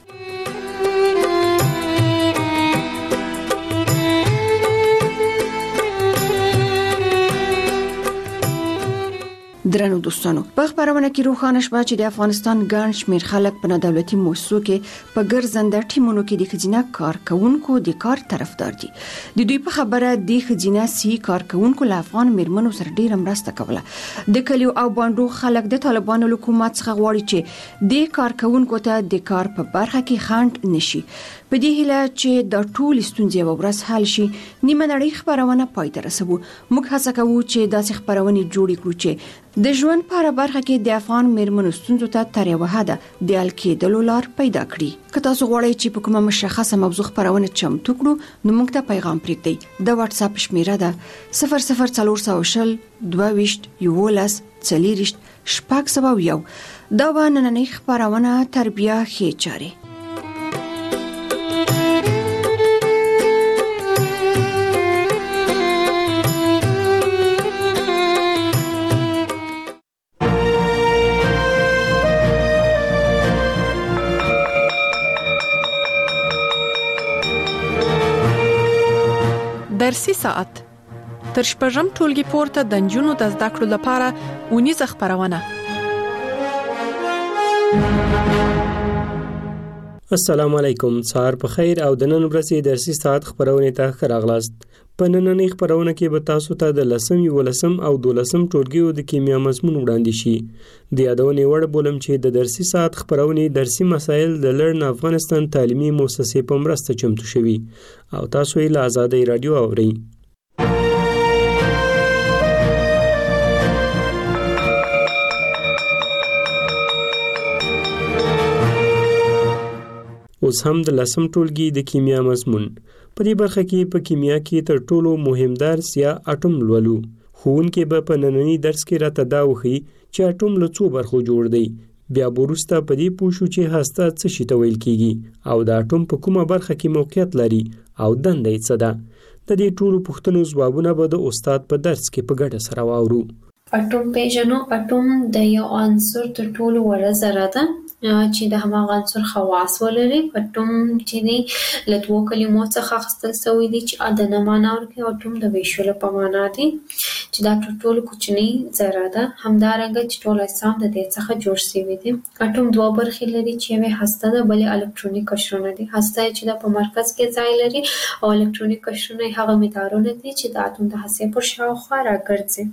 درنو دوستانو، په خبرونه کې روښانه شوه چې د افغانستان ګڼ شمېر خلک په نادولتي مؤسسو کې په ګرځنده ټیمونو کې د ښځینه کارکونکو د کار طرفدار دي. د دوی په خبره د ښځینه سي کارکونکو له افغان میرمنو سره ډیره مرسته کوله. د کلیو او بانډو خلک د طالبانو له حکومت څخه غواړي چې د کارکونکو ته د کار په برخه کې خنډ نشي. په دې هیله چې د ټول ستونزې یو ورځ حل شي، نیمه نړۍ خبرونه پای ته رسوو. موږ هڅه کوو چې داسې خبرونه جوړې کړو چې د ژوند په اړه برخه کې د افغان میرمنو ستونزو ته تر یوه حده د حل کېدلو لار پیدا کړي. که تاسو غواړئ چې په کومه مشخصه موضوع خبرونه چمتو کړو نو موږ ته پیغام پرېږدئ. د واتس اپ شمیره ده صفر صفر څلور سوه شل دوه ویشت یولس څلېرویشت شپږ سوه یو. دا به نننۍ خبرونه تر بیا ښې چارې. درسي ساعت تر شپږم ټولګي پورته د نجونو د زده کړو لپاره ونیزه خبرونه. السلام علیکم، سهار په خیر او د نن ورځې درسي ساعت خبرونه ته ښه راغلاست. په نننۍ خبرونه کې به تاسو ته د لسم یولسم او دولسم ټولګیو د کیمیا مضمون وړاندې شي. د یادونې وړ بولم چې د درسي ساعت خبرونه درسي مسایل د لرن افغانستان تعلیمي مؤسسې په مرسته چمتو شوي او تاسو یې له آزادۍ رادیو اورئ. اوس هم د لسم ټولګي د کیمیا مضمون. په دې برخه کې په کیمیا کې تر ټولو مهم درس یا اټوم لولو. ښوونکی به په نننۍ درس کې راته دا وښيي چې اټوم له څو برخو جوړ دی. بیا وروسته په دې پوه شو چې هسته څه شي ته ویل کیږي او د اټوم په کومه برخه کې موقعیت لري او دنده یې څه ده. د دې ټولو پوښتنو ځوابونه به د استاد په درس کې په ګډه سره واورو. اټوم پیژنو. اټوم د یو عنصر تر ټولو وړه ذره ده چې د هماغه عنصر خواص ولري. اټوم چې دی له دوو کلمو څخه اخیستل شوی دی چې ا د نه معنا ورکوي. اټوم د ویشلو په معنا دی چې دا ټول کوچنی ذره ده. همدارنګه چې ټول اجسام د دې څخه جوړ شوي دي. اټوم دوه برخې لري چې یوه هسته ده بلې الکترونیک قشرونه دي. هسته چې د په مرکز کې ځای لري او الکترونیک قشرونه هغه مدارونه دي چې د اتوم د هستې پر شاوخوا راګرځي.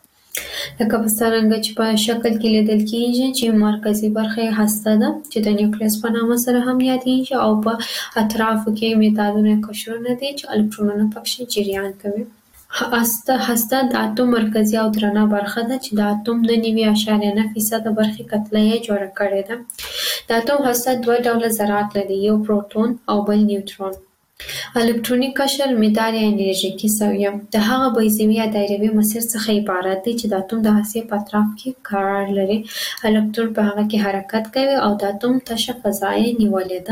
لکه په څرنګه چې په شکل کې لیدل کېږي چې مرکزي برخه هسته ده چې د نیوکلیس په نامه سره هم یادېږي او په اطرافو کې مدارونه قشرونه دي چې الکترونونه پکې جریان کوي. هسته هسته د اتوم مرکزي او درنه برخه ده چې د اتوم د نوي اشاریه نه فیصد برخې کتله یې جوړه کړې ده. د اتوم هسته دوه ډوله ذرات لري، یو پروتون او بل نیوترون. الکترونیک قشر مدار یا انرژیکي سویه د هغه بیضوي یا دایروي مسیر څخه عبارت دی چې د اتوم د هستې په اطراف کې قرار لري. الکترون په هغه کې حرکت کوي او د اتوم تشه فضا یې نیولې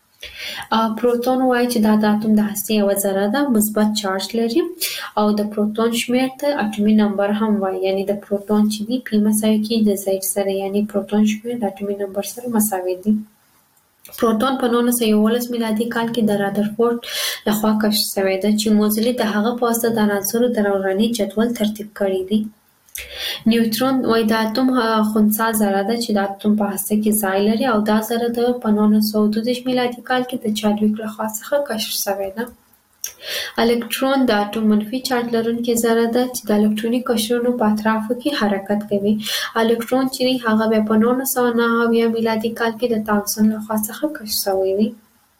ده. پروتون وایي چې دا د اتوم د هستې یوه ذره ده، مثبت چارج لري او د پروتون شمیر ته اټومي نمبر هم وایي، یعنی د پروتون چې دی پی مساوي کېږي د زید سره، یعنی پروتون شمیر د اټومي نمبر سره مساوي دی. پروتون په نولس سوه یوولس میلادي کال کې د رادرفورد لخوا کشف شوی ده چې موزلي د هغه په واسطه د عناصرو د دوراني جدول ترتیب کړی دی. نیوترون وایي د اتوم خنثی ذره ده چې د اتوم په هسته کې ځای لري او دا ذره د په نولس سوه دوه دېرش میلادي کال کې د چادویک لخوا څخه کشف شوی ده. الکترون د اتوم منفي چارج لرونکې ذره ده چې د الکترونیک قشرونو په اطرافو کې حرکت کوي. الکترون چې هغه بیا په نولس سوه نهه اویا میلادي کال کې د تامسون لخوا څخه کشف شوی دی.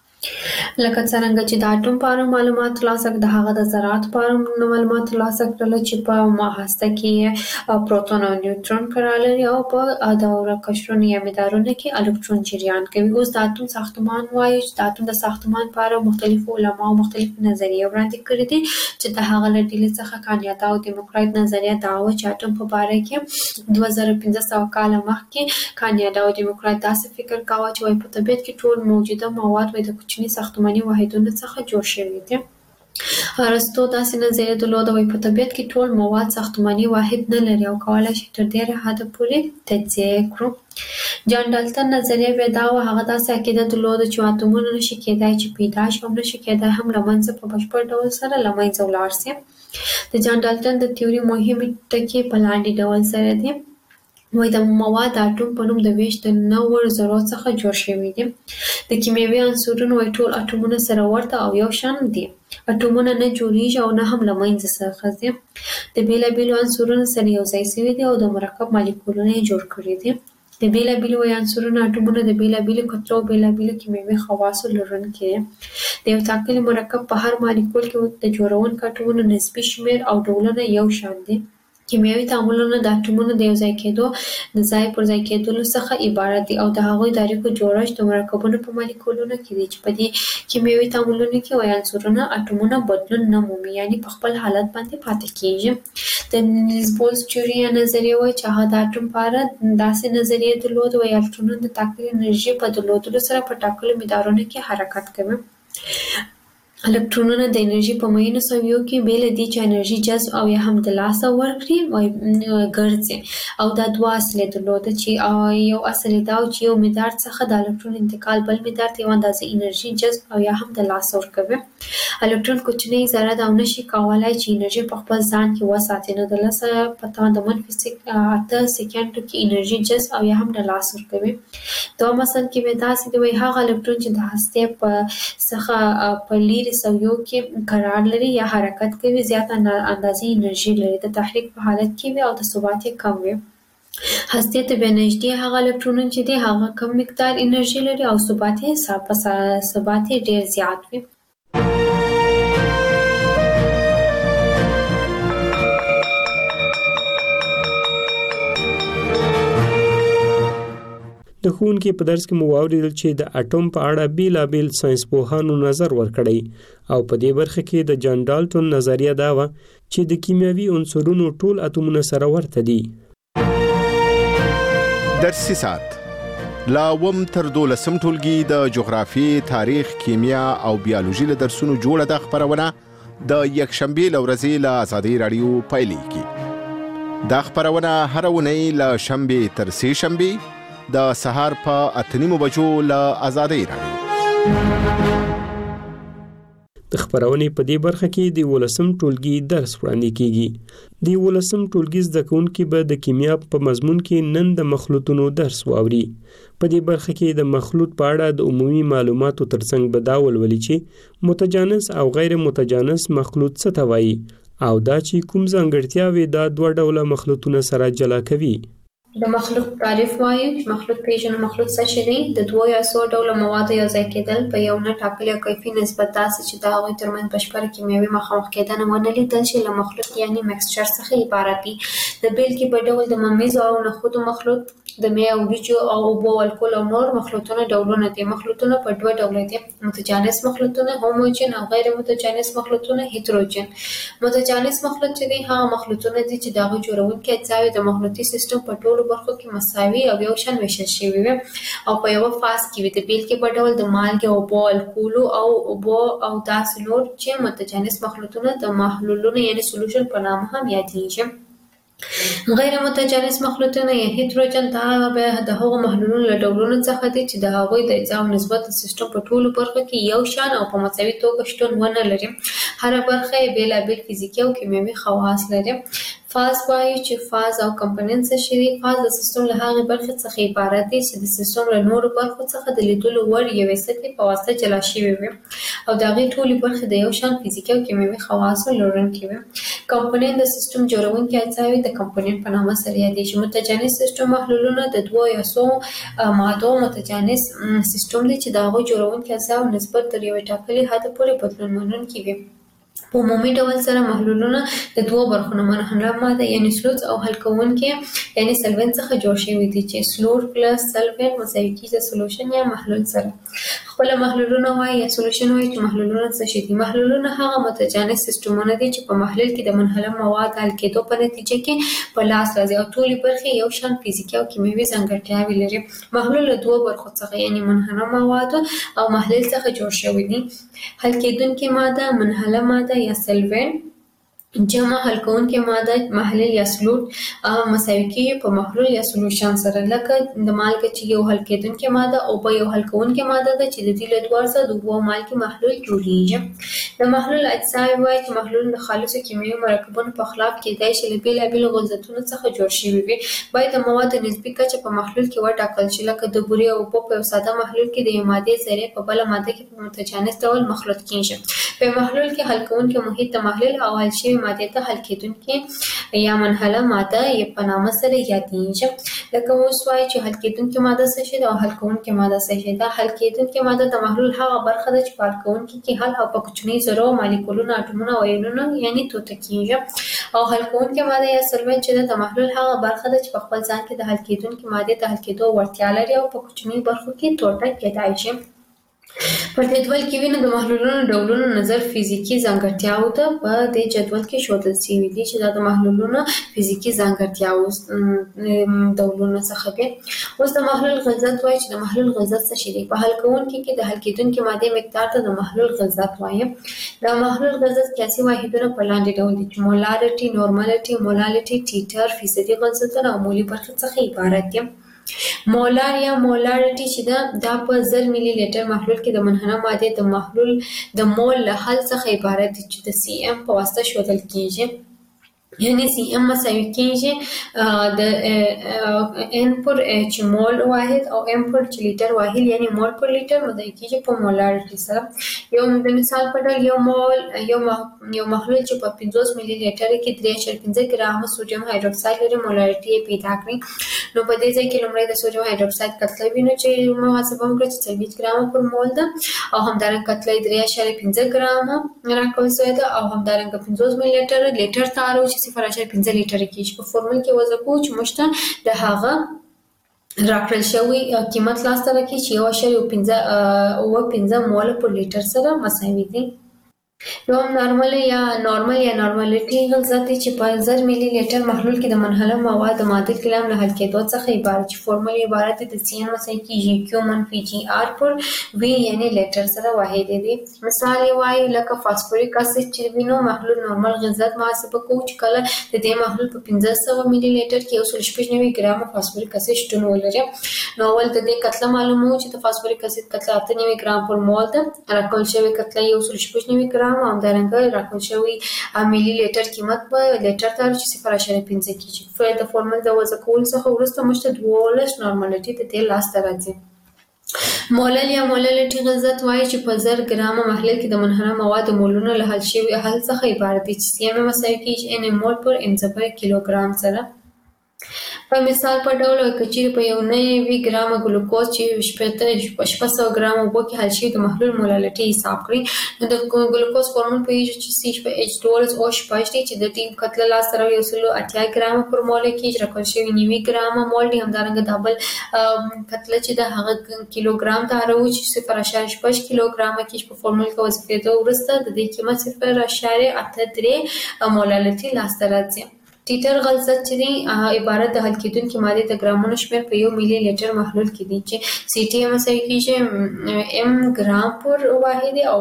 لکه څرنګه چې د اتوم په اړه معلومات ترلاسه کړل، د هغه د ذراتو په اړه معلومات ترلاسه کړل چې په هسته کې پروتون او نیوترون قرار لري او په دوره قشرونو یا مدارونو کې الکترون جریان کوي. اوس د اتوم ساختمان وایو چې د اتوم د ساختمان په اړه مختلفو علماو مختلفې نظریې وړاندې کړې دي چې د هغه له ډلې څخه کانیاتا او دیموکرایت نظریه دا وه چې اتوم په باره کې دوه زره پنځه سوه کاله مخکې کانیاتا او دیموکرایت داسې فکر کاوه چې وایي په طبیعت کې ټول موجوده مواد وایي د کوچني ساختماني واحدونو څخه جوړ شوي دي. ارسطو داسې نظریه درلوده وایي په طبیعت کې ټول مواد ساختماني واحد نه لري او کولی شي تر ډېره حده پورې تجزیه یې کړو. جان ډالټن نظریه بیا دا وه، هغه داسې عقیده درلوده چې اتومونه نشي کېدای چې پیدا شي او نشي کېدای هم له منځه په بشپړ ډول سره له منځه ولاړ شي. د جان ډالټن د تیوري مهمې ټکي په لاندې ډول سره دي. وایي د مواد د اټوم په نوم د ویش د نهو ذرو څخه جوړ شوي دي. د کیمیاوي عنصرونو وایي ټول اټومونه سره ورته او یو شان دي. اټومونه نه جوړیږي او نه هم له منځه څخه ځي. د بېلابېلو عنصرونو سره یو ځای شوي دي او د مرکب مالیکولونه یې جوړ کړي دي. د بېلابېلو وایي عنصرونو اټومونه د بېلابېلو کتلو او بېلابېلو کیمیاوي خواصو لرونکي دي. د یو ټاکلي مرکب په هر مالیکول کې د جوړونکو اټومونو نسبي شمیر او ډولونه یو شان دي. کیمیاوي تعاملونه د اټومونو د یو ځای کېدو د ځای پر ځای کېدلو څخه عبارت دي او د هغوی د اړیکو جوړښت د مرکبونو په مالیکولونو کې دی چې په دې کیمیاوي تعاملونو کې وایي عنصرونه اټومونه بدلون نه مومي، یعنې په خپل حالت باندې پاتې کېږي. د نیلز بولز تیوري یا نظریه وایي چې هغه د اټوم په اړه داسې نظریه درلوده وایي الکترونونه د ټاکلې انرژي په درلودلو سره په ټاکلو مدارونو کې حرکت کوي. الکترونونه د انرژي په معینو سویو کې بې له دې چې انرژي جذب او یا هم د لاسه ورکړي ګرځي. او دا دوه اصل یې درلوده چې یو اصل یې دا و چې یو مدار څخه د الکترون انتقال بل مدار ته یوه اندازه انرژي جذب او یا هم د لاسه ورکوي. الکترون کوچنۍ ذره ده او نشي کولی چې انرژي په خپل ځان کې وساتي، نو د لسه په توان د منفي اته سکنډو کې انرژي جذب او یا هم د لاسه ورکوي. دوه مثل کې بیا داسې دی وایي هغه الکترون چې د هستې په څخه په لیرې سویو کې قرار لري یا حرکت کوي زیات اندازې انرژي لري، د تحریک په حالت کې وي او د ثبات یې کم وي. هستې ته بیا نږدې هغه الکترونونه چې دی هغه کم مقدار انرژي لري او ثبات یې ثبات یې ډېر زیات وي. د ښوونکي په درس کې مو واورېدل چې د اټوم په اړه بیلابیل ساینسپوهانو نظر ورکړی او په دې برخه کې د جان ډالټن نظریه دا وه چې د کیمیاوي عنصرونو ټول اتومونه سره ورته دي. درسي ساعت لا اووم تر دولسم ټولګي د جغرافیې، تاریخ، کیمیا او بیالوژي له درسونو جوړه ده خپرونه د یکشنبې له ورځې له ازادۍ راډیو پیلېږي. دا خپرونه هره اونۍ له شنبې تر سې شنبې د سهار په اتنیمو بجو له آزادۍ راډیو. د خبرونې په دې برخه کې د ولسم ټولګي درس وړاندې کیږي. د ولسم ټولګي زده کوونکي به د کیمیا په مضمون کې نن د مخلوطونو درس واوري. په دې برخه کې د مخلوط په اړه د عمومي معلوماتو ترڅنګ به دا ولولي چې متجانس او غیر متجانس مخلوط څه ته وایي او دا چې کوم ځانګړتیاوې دا دوه ډوله مخلوطونه سره جلا کوي. د مخلوط تعریف وایي چې مخلوط پیژنو. مخلوط څه شی دی؟ د دوه یا څو ډوله موادو یو ځای کېدل په یو نه ټاکلي او کیفي نسبت داسې چې د هغوی ترمنځ بشپړه کیمیاوي مخامخ کېدنه ونه لیدل شي له مخلوط یعنې مکسچر څخه عبارت دي. د بیلګې په ډول د ممیزو او نخودو مخلوط، د مې او وریجو او اوبو او الکول او نور مخلوطونه ډولونه دي. مخلوطونه په دوه ډوله دي: متجانس مخلوطونه هوموجن او غیر متجانس مخلوطونه هیتروجن. متجانس مخلوط چې دی هغه مخلوطونه دي چې د هغوی جوړونکي اجزاوې د مخلوطي سیستم په ټولو برخو کې مساوي او یو شان ویشل شوي وي او په یوه فاز کې وي. د بیلګې په ډول د مالګې، اوبو، الکولو او اوبو او داسې نور چې متجانس مخلوطونه د محلولونو یعنې سولوشن په نامه هم یادیږي. غیر متجانس مخلوطونه یا هیتروجن دا به د هغو محلولونو له ډولونو څخه دي چې د هغوی د اجزاو نسبت د سیستم په ټولو برخو کې یو شان او په مساوي توګه شتون ونه لري. هره برخه یې بېلابېل فزیکي او کیمیاوي خواص لري. فاز وایي چې فاز او کمپوننت څه شي دي؟ فاز د سیستم له هغې برخې څخه عبارت دی چې د سیستم له نورو برخو څخه د لیدلو وړ یوې سطحې په واسطه جلا شوي وي او د هغې ټولې برخې د یو شان فزیکي او کیمیاوي خواصو لرونکي وي. کمپوننت د سیستم جوړونکي اجزاوې د کمپوننت په نامه سره یادېږي. متجانس سیستم محلولونه د دوه یا څو مادو متجانس سیستم دی چې د هغوی جوړونکي اجزاو نسبت تر یوې ټاکلي حده پورې بدلون منونکي وي. په عمومي ډول سره محلولونه د دوه برخو نه منحله ماده یعنې سلوټ او حل کوونکي یعنې سلوین څخه جوړ شوي دي چې سلوټ پلس سلوین مساوي کیږي سولوشن یا محلول سره. خپله محلولونه وایي یا سولوشن وایي چې محلولونه څه شي دي؟ محلولونه هغه متجانس سیستمونه دي چې په محلول کې د منحله مواد حل کېدو په نتیجه کې په لاس راځي او ټولې برخې یو شان فزیکي او کیمیاوي ځانګړتیاوې لري. محلول له دوه برخو څخه یعنې منحله موادو او محلول څخه جوړ شوي دي. حل کېدونکې ماده، منحله ماده یا سلوین، جمع حل کوونکې ماده محلول یا سلوټ مساوي کیږي په محلول یا سولوشن سره. لکه د مالګه چې یو حل کېدونکې ماده او په یو حل کوونکې ماده ده چې د دې له دواړو څخه د اوبو او مالګې محلول جوړیږي. د محلول اجزاوې وایي چې محلول د خالصو کیمیاوي مرکبونو په خلاف کېدای شي له بېلابېلو غلظتونو څخه جوړ شوي وي. باید د موادو نسبي کچه په محلول کې وټاکل شي. لکه د بورې او اوبو په یو ساده محلول کې د یوې مادې ذرې په بله ماده کې په متجانس ډول مخلوط کېږي. په محلول کې حل کوونکي محیط د محلول او حل شوي مادې ته حل کېدونکې یا منحله ماده یې په نامه سره یادېږي. لکه اوس وایي چې حل کېدونکې ماده څه شی ده او حل کوونکې ماده څه شی ده. حل کېدونکې ماده د محلول هغه برخه ده چې په حل کوونکي کې حل او په کوچنۍ ذرو، مالیکولونو، اټومونو او ایونونو یعنې ټوټه کېږي. او حل کوونکې ماده یا سولوینټ چې ده د محلول هغه برخه ده چې په خپل ځان کې د حل کېدونکې مادې د حل کېدو وړتیا لري او په کوچنۍ برخو کې ټوټه کېدای شي. په دې جدول کې وینو د محلولونو ډولونو نظر فزیکي ځانګړتیاو ته په دې جدول کې ښودل شوي دي چې دا د محلولونو فزیکي ځانګړتیاو ډولونه څخه دي. اوس د محلول غلظت وایي چې د محلول غلظت څه شی دی؟ په حل کوونکي کې د حل کېدونکې مادې مقدار ته د محلول غلظت وایي. د محلول غلظت قیاسي واحدونه په لاندې ډول دي چې مولارټي، نورمالټي، مولالټي، ټیټر، فیصدي غلظتونه او مولي برخې څخه عبارت دي. مولار یا مولارټي چې ده دا په زر ملي لیټر محلول کې د منحله مادې د محلول د مول له حل څخه عبارت دي چې د سی ام په واسطه ښودل کېږي. یعنی سی ام مساوي کېږي د ان پر چې مول واحد او ام پر چې لیټر واحد یعنی مول پر لیټر مضاعف کېږي په مولارټي سره. یو د مثال په ډول یو مول یو یو محلول چې په پنځوس ملي لیټر کې درې اعشاریه پنځه ګرامه سوډیم هایدروکساید لري مولارټي یې پیدا کړي. نو په دې ځای کې لومړی د سوډیم هایدروکساید کتله وینو چې محاسبه وکړه چې څلوېښت ګرامه پر مول ده او همدارنګه کتله یې درې اعشاریه پنځه ګرامه راکول شوې ده او همدارنګه پنځوس ملي لیټر لیټر ته اړوي چې صفر اعشاریه پنځه لیټره کېږي. په فورمول کې وضع کوو چې موږ ته د هغه راکړل شوی قیمت لاسته راکړي چې یو اعشاریه اووه پنځه موله پر لیټر سره مساوي دي. یو نارمل یا نارمل یا نارمالټي غلظت دی چې په زر ملي لیټر محلول کې د منحله مواد د معادل کلام له حل کېدو څخه عبارت چې فورمول عبارت دی د سی ان مساوي کیږي کیو منفي جی آر پر وی یعنی لیټر سره واحد دی. مثال یې وایي لکه فاسفوریک اسید چې وینو محلول نارمل غلظت محاسبه کوو چې کله د دې محلول په پنځه سوه ملي لیټر کې یو سل شپږ نوي ګرام فاسفوریک اسید شتون ولري. نو اول د دې کتله معلومو چې د فاسفوریک اسید کتله اته نوي ګرام پر مول ده، راکول شوی کتله یو سل شپږ نوي ګرام او همدارنګه راکول شوی ملي لیټر قیمت په لیټر ته چې صفر اعشاریه پنځه کیږي. فعل د فورمول د وضع کول څخه وروسته موږ ته دولس نارمالټي د دې لاسته راځي. مولل یا موللټي غلظت وایي چې په زر ګرامه محلول کې د منحله مواد مولونه له حل شوي حل څخه عبارت دي چې سی ام مساوي کیږي ان مول پر ام ضرب کیلوګرام سره. په مثال په ډول کچیر په یو نوي ګرام ګلوکوز چې شپږ سوه ګرام اوبو کې حل شوي د محلول موللټي حساب کړئ نو د ګلوکوز فورمول پوهیږي چې سی په ایچ دولس او شپږ دی چې د ټیم کتله لاس سره یو سل اتیا ګرام پر مول کې راکول شوی نوي ګرام مول دی. همدارنګه دابل کتله چې د هغه کیلوګرام ته راوځي چې صفر اعشاریه شپږ کیلوګرام کې په فورمول کې وظیفه ورسته د دې قیمت صفر اعشاریه اته درې موللټي لاسته راځي. ټیټر غلظت چې دی عبارت د حل کېدونکې مادې د ګرامونو شمېر په یو ملي لیټر محلول کې دی چې سی ټي مساوي کیږي ام ګرام پر واحد او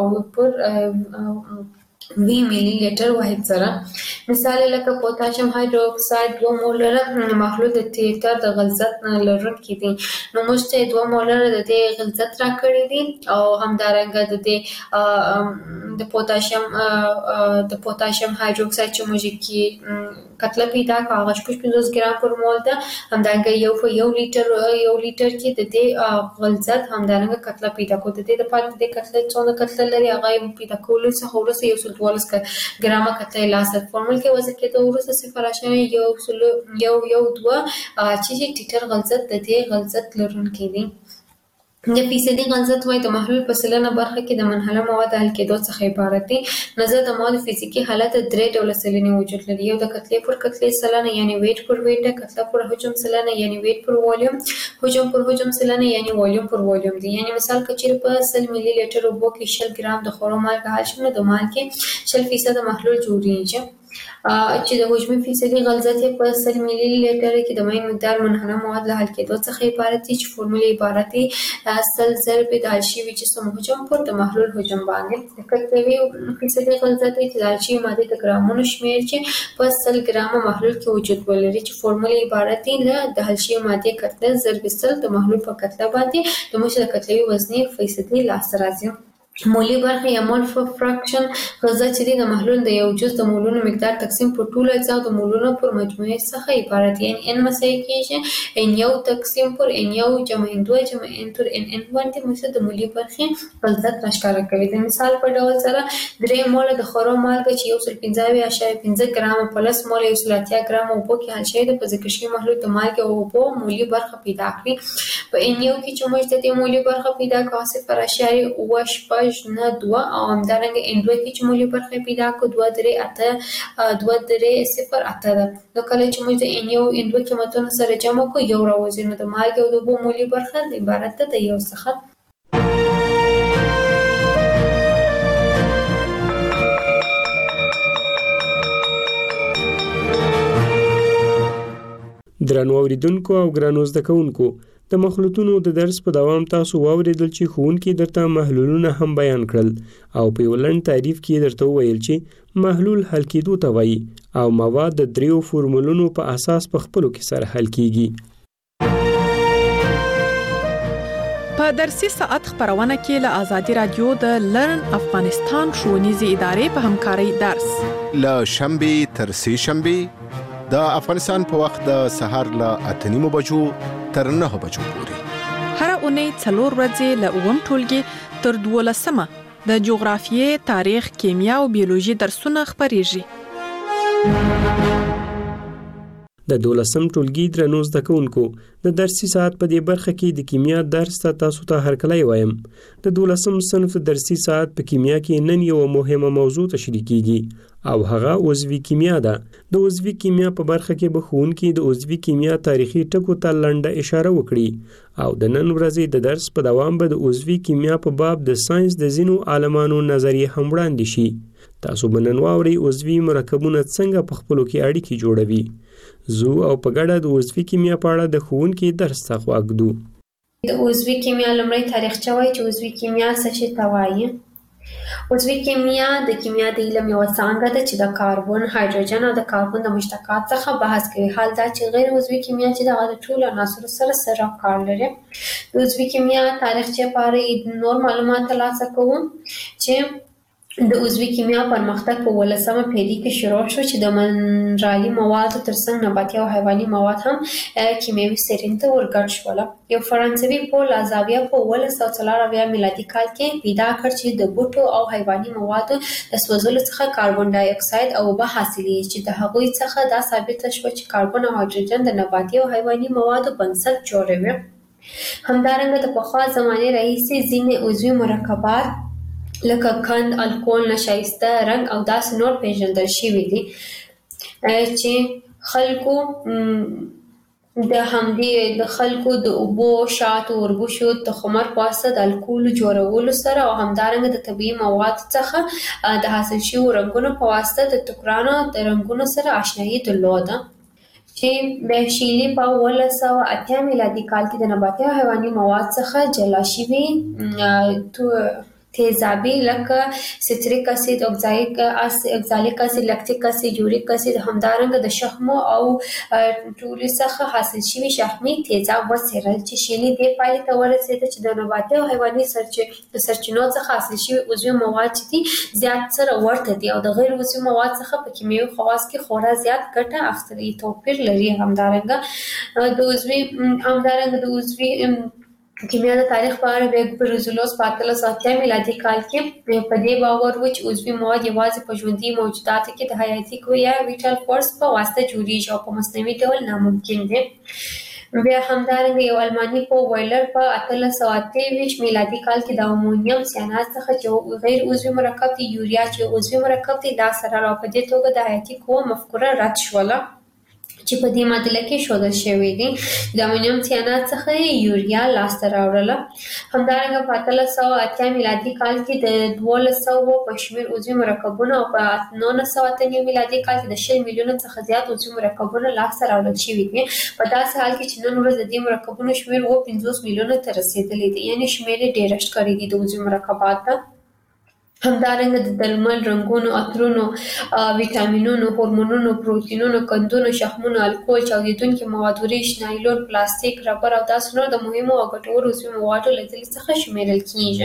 پر وی ملي لیټر واحد سره. مثال لکه پوتاشیم هایدروکساید دوه مولره محلول د ټیټر د غلظت لرونکی دی نو موږ ته دوه مولره د دې غلظت راکړی دي او همدارنګه د دې د پوتاشیم د پوتاشیم هایدروکساید چې موږ کې کتله پیدا کړه هغه شپږ پنځوس ګرام پر مول ده. همدارنګه یو په یو لیټر یو لیټر کې د دې غلظت همدارنګه کتله پیدا کړو. د دې لپاره د دې کتله څونه کتله لري هغه پیدا کولو څخه وروسته یو سل دولس ګرامه کتله لاسته فورمول کې وضع کېدو وروسته صفر اعشاریه یو سل یو یو دوه چې ټیټر غلظت د دې غلظت لرونکی دی. د فیصدي غلظت وایي د محلول په سلنه برخه کې د منحله مواد حل کېدو څخه عبارت دی. نظر د مواد فزیکي حالت درې ډوله سلنې وجود لري. یو د کتلې پر کتلې سلنه یعنی ویټ پر ویټ، کتله پر حجم سلنه یعنی ویټ پر والیوم، حجم پر حجم سلنه یعنی والیوم پر والیوم دی. یعنی مثال کچیر په سل ملي لیټر اوبو کې شل ګرام د خورو مالګه حل شي نو د مالګې شل فیصد محلول جوړیږي چې د حجمي فیصدي غلظت په سل ملي لیټر کې د مین مقدار منحله مواد له حل کېدو څخه عبارت دی چې فورمول عبارت دی سل ضرب د حل شوي جسم حجم پر د محلول حجم باندې. د کتلوي فیصدي غلظت دی چې د حل شوي مادې د ګرامونو شمېر چې په سل ګرامه محلول کې وجود ولري چې فورمول عبارت دی د حل شوي مادې کتله ضرب سل د محلول په کتله باندې د موږ د کتلوي وزنې فیصدي لاسته راځي. مولی برخه یا مول فراکشن غلظت چې د محلول د یو جز د مولونو مقدار تقسیم پر ټولو اجزا د مولونو پر مجموعه څخه عبارت یعنی ان مساوي کیږي ان یو تقسیم پر ان یو جمع ان دوه جمع ان تر ان ان باندې موږ د مولی برخه غلظت راښکاره کوي. د مثال په ډول سره درې موله د خورو مالګه چې یو سل پنځه اعشاریه پنځه ګرام پلس موله یو سل اتیا ګرام اوبو کې حل شوی د په ذکر شوي محلول د مالګې او اوبو مولی برخه پیدا کړي. په ان یو کې چې موږ د دې مولی برخه پیدا کړو صفر اعشاریه اوه شپږ نه دوه او همدارنګه ان دوه کې چې مولی برخه پیدا کړو دوه درې اته دوه درې صفر اته ده. نو کله چې موږ د ان یو ان دوه قیمتونو سره جمع کړو یو راوځي نو د مالګې او د اوبو مولی برخه عبارت ده د یو څخه. درنو اوریدونکو او ګرانو زده کوونکو د مخلوطونو د درس په دوام تاسو واوریدل چې ښوونکي درته محلولونه هم بیان کړل او په یو لنډ تعریف کې درته وویل چې محلول حل کېدو ته وایي او مواد د دریو فورمولونو په اساس په خپلو کې سره حل کیږي. په درسي ساعت خبرونه کې له آزادي رادیو د لرن افغانستان ښوونیزې ادارې په همکارۍ درس له شنبې تر سې شنبې د افغانستان په وخت د سهار له اته نیمو بجو تر نهه بجو پورې هر اونۍ څلور ورځې له اووم ټولګي تر دولسمه د جغرافیې، تاریخ، کیمیا او بیولوژي درسونه خپریږي. د دولسم ټولګي درنو زده کوونکو د درسي ساعت په دې برخه کې د کیمیا درس ته تاسو ته هرکلی وایم. د دولسم صنف درسي ساعت په کیمیا کې نن یو مهمه موضوع تشریح کیږي او هغه عضوي کیمیا ده. د عضوي کیمیا په برخه کې به ښوونکي د عضوي کیمیا تاریخي ټکو ته لنډه اشاره وکړي او د نن ورځې د درس په دوام به د عضوي کیمیا په باب د ساينس د ځینو عالمانو نظریې هم وړاندې شي. تاسو به نن واورئ عضوي مرکبونه څنګه په خپلو کې اړیکې جوړوي. زو او په ګډه د عضوي کیمیا په اړه د ښوونکي درس ته غوږ ږدو. د عضوي کیمیا لومړی تاریخچه وایي چې عضوي کیمیا څه شي ته وایي. عضوي کیمیا د کیمیا د علم یوه څانګه ده چې د کاربن، هایدروجن او د کاربن د مشتقات څخه بحث کوي. حال دا چې غیر عضوي کیمیا چې دغه د ټولو عناصرو سره سره کار لري. د عضوي کیمیا تاریخچه په اړه نور معلومات ترلاسه کوو چې د عضوي کیمیا پرمختګ په ولسمه پیړۍ کې شروع شو چې د منرالي موادو ترڅنګ نباتي او حیواني مواد هم کیمیاوي سرین ته ورګډ شول. یو فرانسوي پول لازاویه په اوولس سوه څلور اویا میلادي کال کې پیدا کړ چې د بوټو او حیواني موادو د سوځولو څخه کاربن ډای اکساید او اوبه حاصلېږي چې د هغوی څخه دا ثابته شوه چې کاربن او هایدروجن د نباتي او حیواني موادو بنسټ جوړوي. همدارنګه د پخوا زمانې راهیسې ځینې عضوي مرکبات لکه کند، الکول، نشایسته، رنګ او داسې نور پیژندل شوي دي چې خلکو د همدې د خلکو د اوبو، شاتو، وربشو، تخمر په واسطه د الکولو جوړولو سره او همدارنګه د طبیعي موادو څخه د حاصل شویو رنګونو په واسطه د ټوکرانو د رنګونو سره آشنایي درلوده چې د شیلي په اوولس سوه اتیا میلادي کال کې د نباتي او حیواني مواد څخه جلا شوي تیزابي لکه ستریک اسید، اکزالیک اسید، لکتیک اسید، یوریک اسید، همدارنګه د شحمو او ټولو څخه حاصل شوي شحمي تیزاب وڅېړل چې شیلي دې پایلې ته ورسېده چې د نباتي او حیواني سرچینو څخه حاصل شوي عضوي مواد چې دي زیات سره ورته دي او د غیر عضوي مواد څخه په کیمیاوي خواص کې خورا زیات ګټه اخیستل توپیر لري. همدارنګه د عضوي همدارنګه د عضوي کیمیا د تاریخ په اړه بیګ برزولوس په اتلس سوه اتیا میلادي کال کې په دې باور و چې عضوي مواد یوازې په ژوندي موجوداتو کې د حیاتي قوې یا ویټال فورس په واسطه جوړیږي او په مصنوعي ډول ناممکن دي. بیا همدارنګه یو الماني په ویلر په اتلس سوه اته ویشت میلادي کال کې د امونیم سیانات څخه چې غیر عضوي مرکب دی یوریا چې عضوي مرکب دی لاس سره راو په دې توګه د حیاتي قوې مفکوره رد شوله چې په دې معادله کې ښودل شوي دي. د امونیم سیانات څخه یوریا لاسته راوړله. همدارنګه په اتلس سوه اتیا میلادي کال کې د دولس سوه په شمېر عضوي مرکبونه او په نولس سوه اته نوي میلادي کال کې د شل میلیونو څخه زیات عضوي مرکبونه لاسته راوړل شوي دي. په داسې حال کې چې نن ورځ د دې مرکبونو شمېر اووه پنځوس میلیونو ته رسېدلی دی، یعنې شمېر یې ډېر ښکاري دي د عضوي مرکباتو. همدارنګه د درمل، رنګونو، عطرونو، ویټامینونو، هورمونونو، پروتینونو، قندونو، شحمونو، الکول، چاودیدونکي مواد، وریښ، نایلون، پلاستیک، ربر او داسې نور د مهمو او ګټورو عضوي موادو له ډلې څخه شمیرل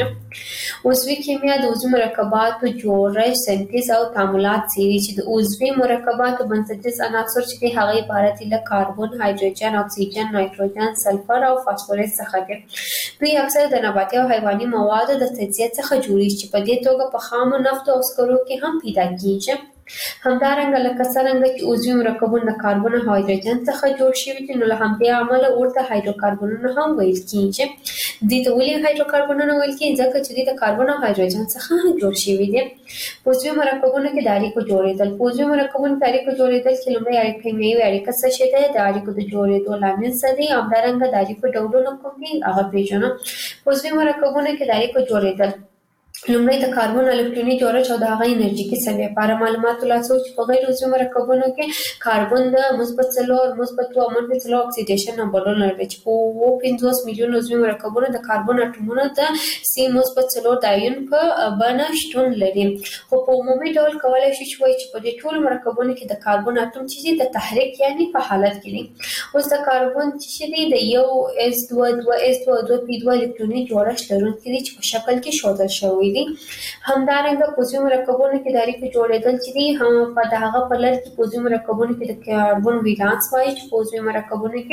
کیږي. عضوي کیمیا د عضوي مرکباتو جوړښت، سنتیز او تعاملات څېړي چې د عضوي مرکباتو بنسټیز عناصر چې دي هغه عبارت دي له کاربن، هایدروجن، اکسیجن، نایتروجن، سلفر او فاسفورس څخه دي. دوی اکثر د نباتي او حیواني موادو د تجزیه څخه جوړیږي چې په دې توګه په خامو نفتو او سکرو کې هم پیدا کیږي. همدارنګه لکه څرنګه چې عضوي مرکبونه د کاربن او هایدروجن څخه جوړ شوي دي نو له همدې امله ورته هایدروکاربنونه هم ویل کیږي. دې ته ولې هایدروکاربنونه ویل کیږي؟ ځکه چې دوی د کاربن او هایدروجن څخه جوړ شوي دي. په عضوي مرکبونو کې د اړیکو جوړېدل په عضوي مرکبونو کې اړیکو جوړېدل کې لومړی اړیکه کیمیاوي اړیکه څه شی دی، د اړیکو د جوړېدو لامل څه دی، همدارنګه د اړیکو ډولونه کوم دي هغه پېژنو. په عضوي مرکبونو کې د اړیکو جوړېدل لومړی د کاربن الکتروني جوړښت او د هغه انرژیکي سویې لپاره معلومات ترلاسه چې په غیر عضوي مرکبونو کې کاربن د مثبت څلور، مثبت دوه او منفي څلور اکسیډیشن نمبرونه لري چې په اووه پنځوس میلیون عضوي مرکبونو د کاربن اټومونو د سی مثبت څلور د آیون په بڼه شتون لري. خو په عمومي ډول کولی شو چې وایي چې په دې ټولو مرکبونو کې د کاربن اټوم چې د تحریک یعنی په حالت کې دي. اوس د کاربن چې دی د یو اس دوه دوه اس دوه دوه پی دوه الکتروني جوړښت لرونکي دي چې په شکل کې ښودل شوی دي. همدارنګه په عضوي مرکبونو کې د اړیکو جوړېدل چې دي هم په د هغه په لړ کې په عضوي مرکبونو کې د کاربن ولانس وایي چې په عضوي مرکبونو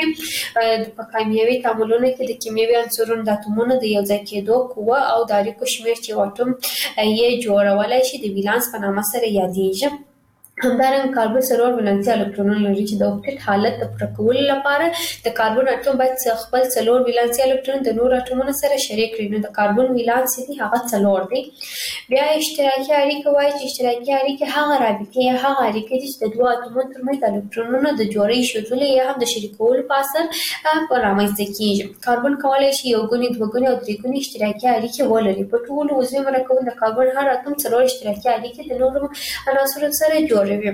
کې په کیمیاوي تعاملونو کې د کیمیاوي عنصرونو د اتومونو د یوځای کېدو قوه او د اړیکو شمېر چې یو اتوم یې جوړولی شي د ولانس په نامه سره یادېږي. همدارنګه کاربن څلور ولانسي الکترونونه لري چې د اوکټیت حالت د پوره کولو لپاره د کاربن اټوم باید خپل څلور ولانسي الکترون د نور اټومونو سره شریک کړي. نو د کاربن ولانس دی هغه څلور دی. بیا اشتراکي اړیکه وایي چې اشتراکي اړیکه هغه رابطه یا هغه اړیکه دي چې د دوه اټومونو ترمنځ د الکترونونو د جوړې شدول یا هم د شریکولو په اثر رامنځته کیږي. کاربن کولای شي یو ګونی دوه ګونی او درې ګونی اشتراکي اړیکې ولري. په ټولو عضوي مرکبونو د کاربن هر اتوم څلور اشتراکي اړیکې د نورو عناصرو سره جوړوي.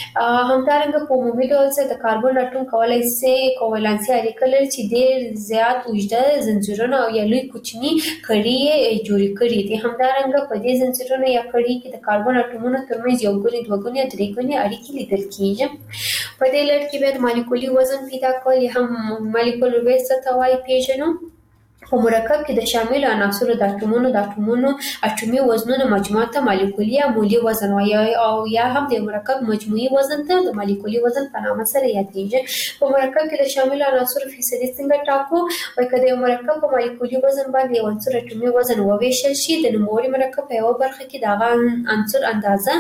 همدارنګه په عمومي ډول سره د کاربن اټوم کولای شي کوولانسي اړیکه لري چې ډېر زیات اوږده زنجیرونه او یا لوی کوچني کړي جوړ کړي دي. همدارنګه په دې زنجیرونو یا کړي کې د کاربن اټومونو ترمنځ یو ګونی دوه ګونی او درې ګونی اړیکې لیدل کیږي. په دې لړ کې باید مالیکولي وزن پیدا کول یا هم مالیکولر ویټ څه ته وایي پیژنو. په مرکب کې د شامل عناصرو د اټومونو د اټومونو اټومي وزنونو مجموعه ته مالیکولي یا مولي وزن وایي او یا هم د مرکب مجموعي وزن ته د مالیکولي وزن په نامه سره یادېږي. په مرکب کې د شامل عناصرو فیصدي څنګه ټاکو؟ وایي که د مرکب په مالیکولي وزن باندې یو عنصر اټومي وزن وویشل شي د نوموړي مرکب په یوه برخه کې د هغه عنصر اندازه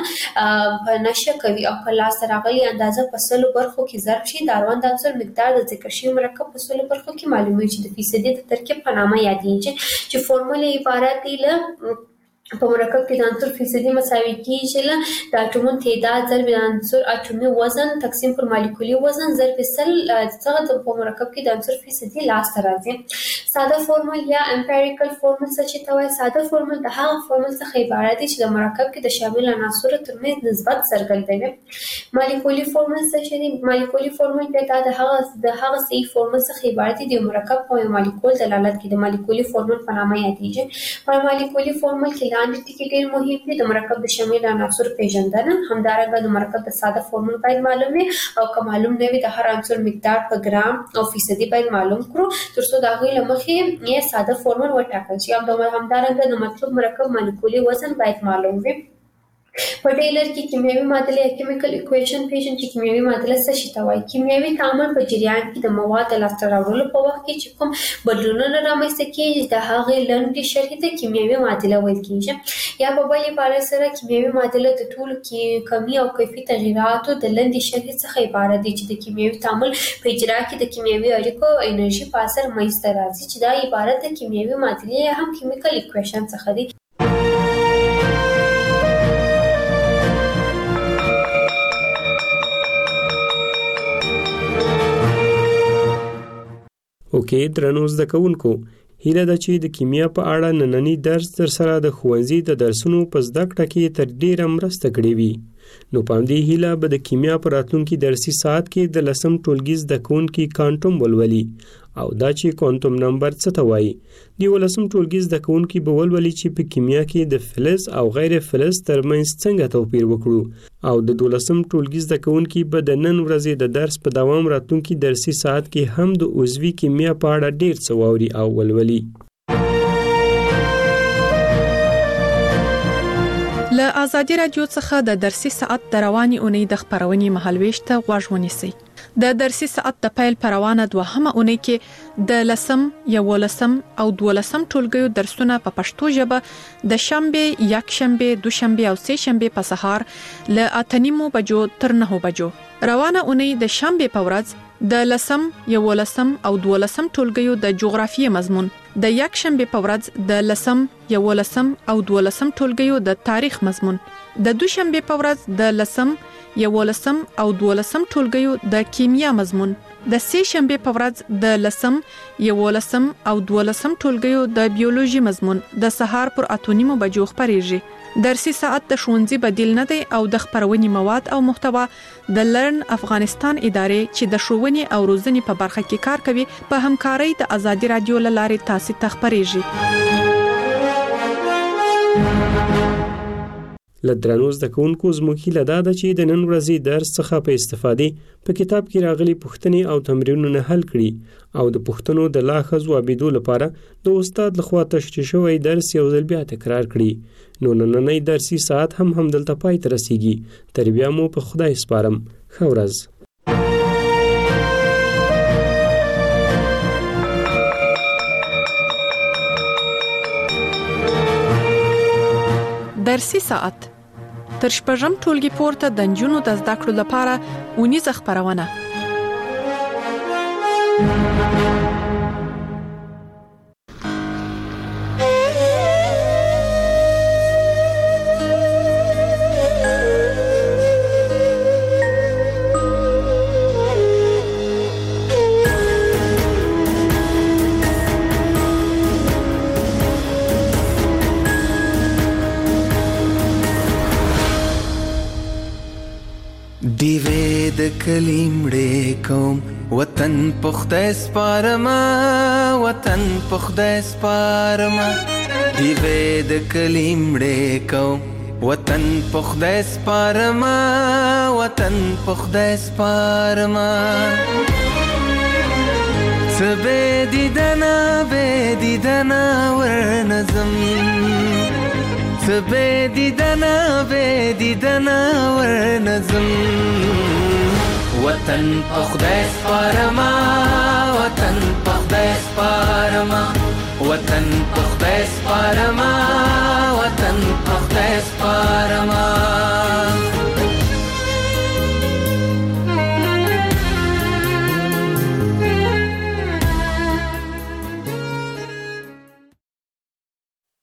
په نشه کوي او که لاسته راغلې اندازه په سلو برخو کې ضرب شي د اړوند عنصر مقدار د ذکر شوي مرکب په سلو برخو کې معلومیږي چې د فیصدي د ترکیب په نامه یادېږي چې فورمول عبارت دی له په مرکب کې د عنصر فیصدي مساوي کیږي له د اټومونو تعداد ضرب د عنصر اټومي وزن تقسیم پر مالیکولي وزن ضرب سل څخه په مرکب کې د عنصر فیصدي لاسته راځي. ساده فورمول یا امپیریکل فورمول څه چې ته وایي؟ ساده فورمول د هغه فورمول څخه عبارت دی چې د مرکب کې د شامل عناصرو ترمنځ نسبت څرګندوي. مالیکولي فورمول څه چې دی؟ مالیکولي فورمول بیا د هغه د هغه صحیح فورمول څخه عبارت دی د مرکب په یو مالیکول دلالت کوي. د مالیکولي فورمول په نامه یادېږي. په مالیکولي فورمول کې لاندې ټکي ډېر مهم دي. د مرکب د شامل عناصرو پیژندنه، همدارنګه د مرکب د ساده فورمول باید معلوم وي او که معلوم نه وي د هر عنصر مقدار په ګرام او فیصدي باید معلوم کړو تر څو د هغوی له مخې یې ساده فورمول وټاکل شي. همدارنګه د مطلوب مرکب مالیکولي وزن باید معلوم وي. په دې لړ کې کیمیاوي معادله یا کیمیکل ایکویشن پیژنئ چې کیمیاوي معادله څه شي ته وایي. کیمیاوي تعامل په جریان کې د مواد د لاسته راوړلو په وخت کې چې کوم بدلونونه رامنځته کېږي د هغې لنډې شرحې ته کیمیاوي معادله ویل کېږي. یا په بل عبارت سره کیمیاوي معادله د ټولو کمي او کیفي تغیراتو د لنډې شرحې څخه عبارت دی چې د کیمیاوي تعامل په اجرا کې د کیمیاوي اړیکو او انرژي په اثر منځته راځي چې دا عبارت د کیمیاوي معادلې یا هم کیمیکل ایکویشن څخه دی. اوکې درنو زده کوونکو، هیله ده چې د کیمیا په اړه نننی درس در سره د ښوونځي د درسونو په زده کړه کې تر ډیره مرسته کړې وي. نو په همدې هیله به د کیمیا په راتلونکي درسي ساعت کې د لسم ټولګي زده کوونکي کوانټم ولولي او دا چې کوانټم نمبر څه ته وایي. د یولسم ټولګي زده کوونکي به ولولي چې په کیمیا کې د فلز او غیر فلز ترمنځ څنګه توپیر وکړو او د دولسم ټولګي زده کوونکي به د نن ورځې د درس په دوام راتلونکي درسي ساعت کې هم د عضوي کیمیا په اړه ډیر څه واوري او ولولي. له آزادي رادیو څخه د درسي ساعت د رواني اونۍ د خبرونې مهالويش ته غوږ ونیسئ. د درسي ساعت د پیل پروانه دوهمه اونۍ کې د لسم، یولسم او دولسم ټولګیو درسونه په پښتو ژبه د شنبه، یک شنبه، دوشنبه او سه شنبه په سهار له اته نیمو بجو تر نهو بجو. روانه اونۍ د شنبه په ورځ د لسم، یولسم او دولسم ټولګیو د جغرافیې مضمون، د یک شنبه په ورځ د لسم، یولسم او دولسم ټولګیو د تاریخ مضمون، د دوشنبه په ورځ د لسم، یولسم او دولسم ټولګیو د کیمیا مضمون، د سه شنبه په ورځ د لسم، یولسم او دولسم ټولګیو د بیولوژي مضمون د سهار پر اته نیمو بجو خبرېږي. درسي ساعت د ښوونځي بدیل نه دی او د خبرونې مواد او محتوا د لرن افغانستان ادارې چې د ښوونې او روزنې په برخه کې کار کوي په همکارۍ د آزادي رادیو له لارې تاسو ته خبرېږي. لدرانو زده کوونکو زموږ هیله دا ده چې د نن ورځې درس څخه په استفادې په کتاب کې راغلي پوښتنې او تمرینونه حل کړي او د پوښتنو د لا ښه ځوابېدو لپاره د استاد لخوا تشریح شوی درس یو ځل بیا تکرار کړي. نو نننی درسي ساعت هم همدلته پای ته رسیږي. تر بیا مو په خدای سپارم. ښه ورځ. درسي ساعت تر شپږم ټولګي پورته د نجونو د زده کړو لپاره ونیزه خبرونه. دیوې د کلیمړې کوم وطن په خدای سپارما وطن په خدای سپارما دیوې د کلیمړې کوم وطن په خدای سپارما وطن په خدای سپارما سبه دیدنا به دیدنا ورنظم سبه دیدنا به دیدنا ورنظم وطن په خدای سپارما وطن په خدای سپارما وطن په خدای سپارما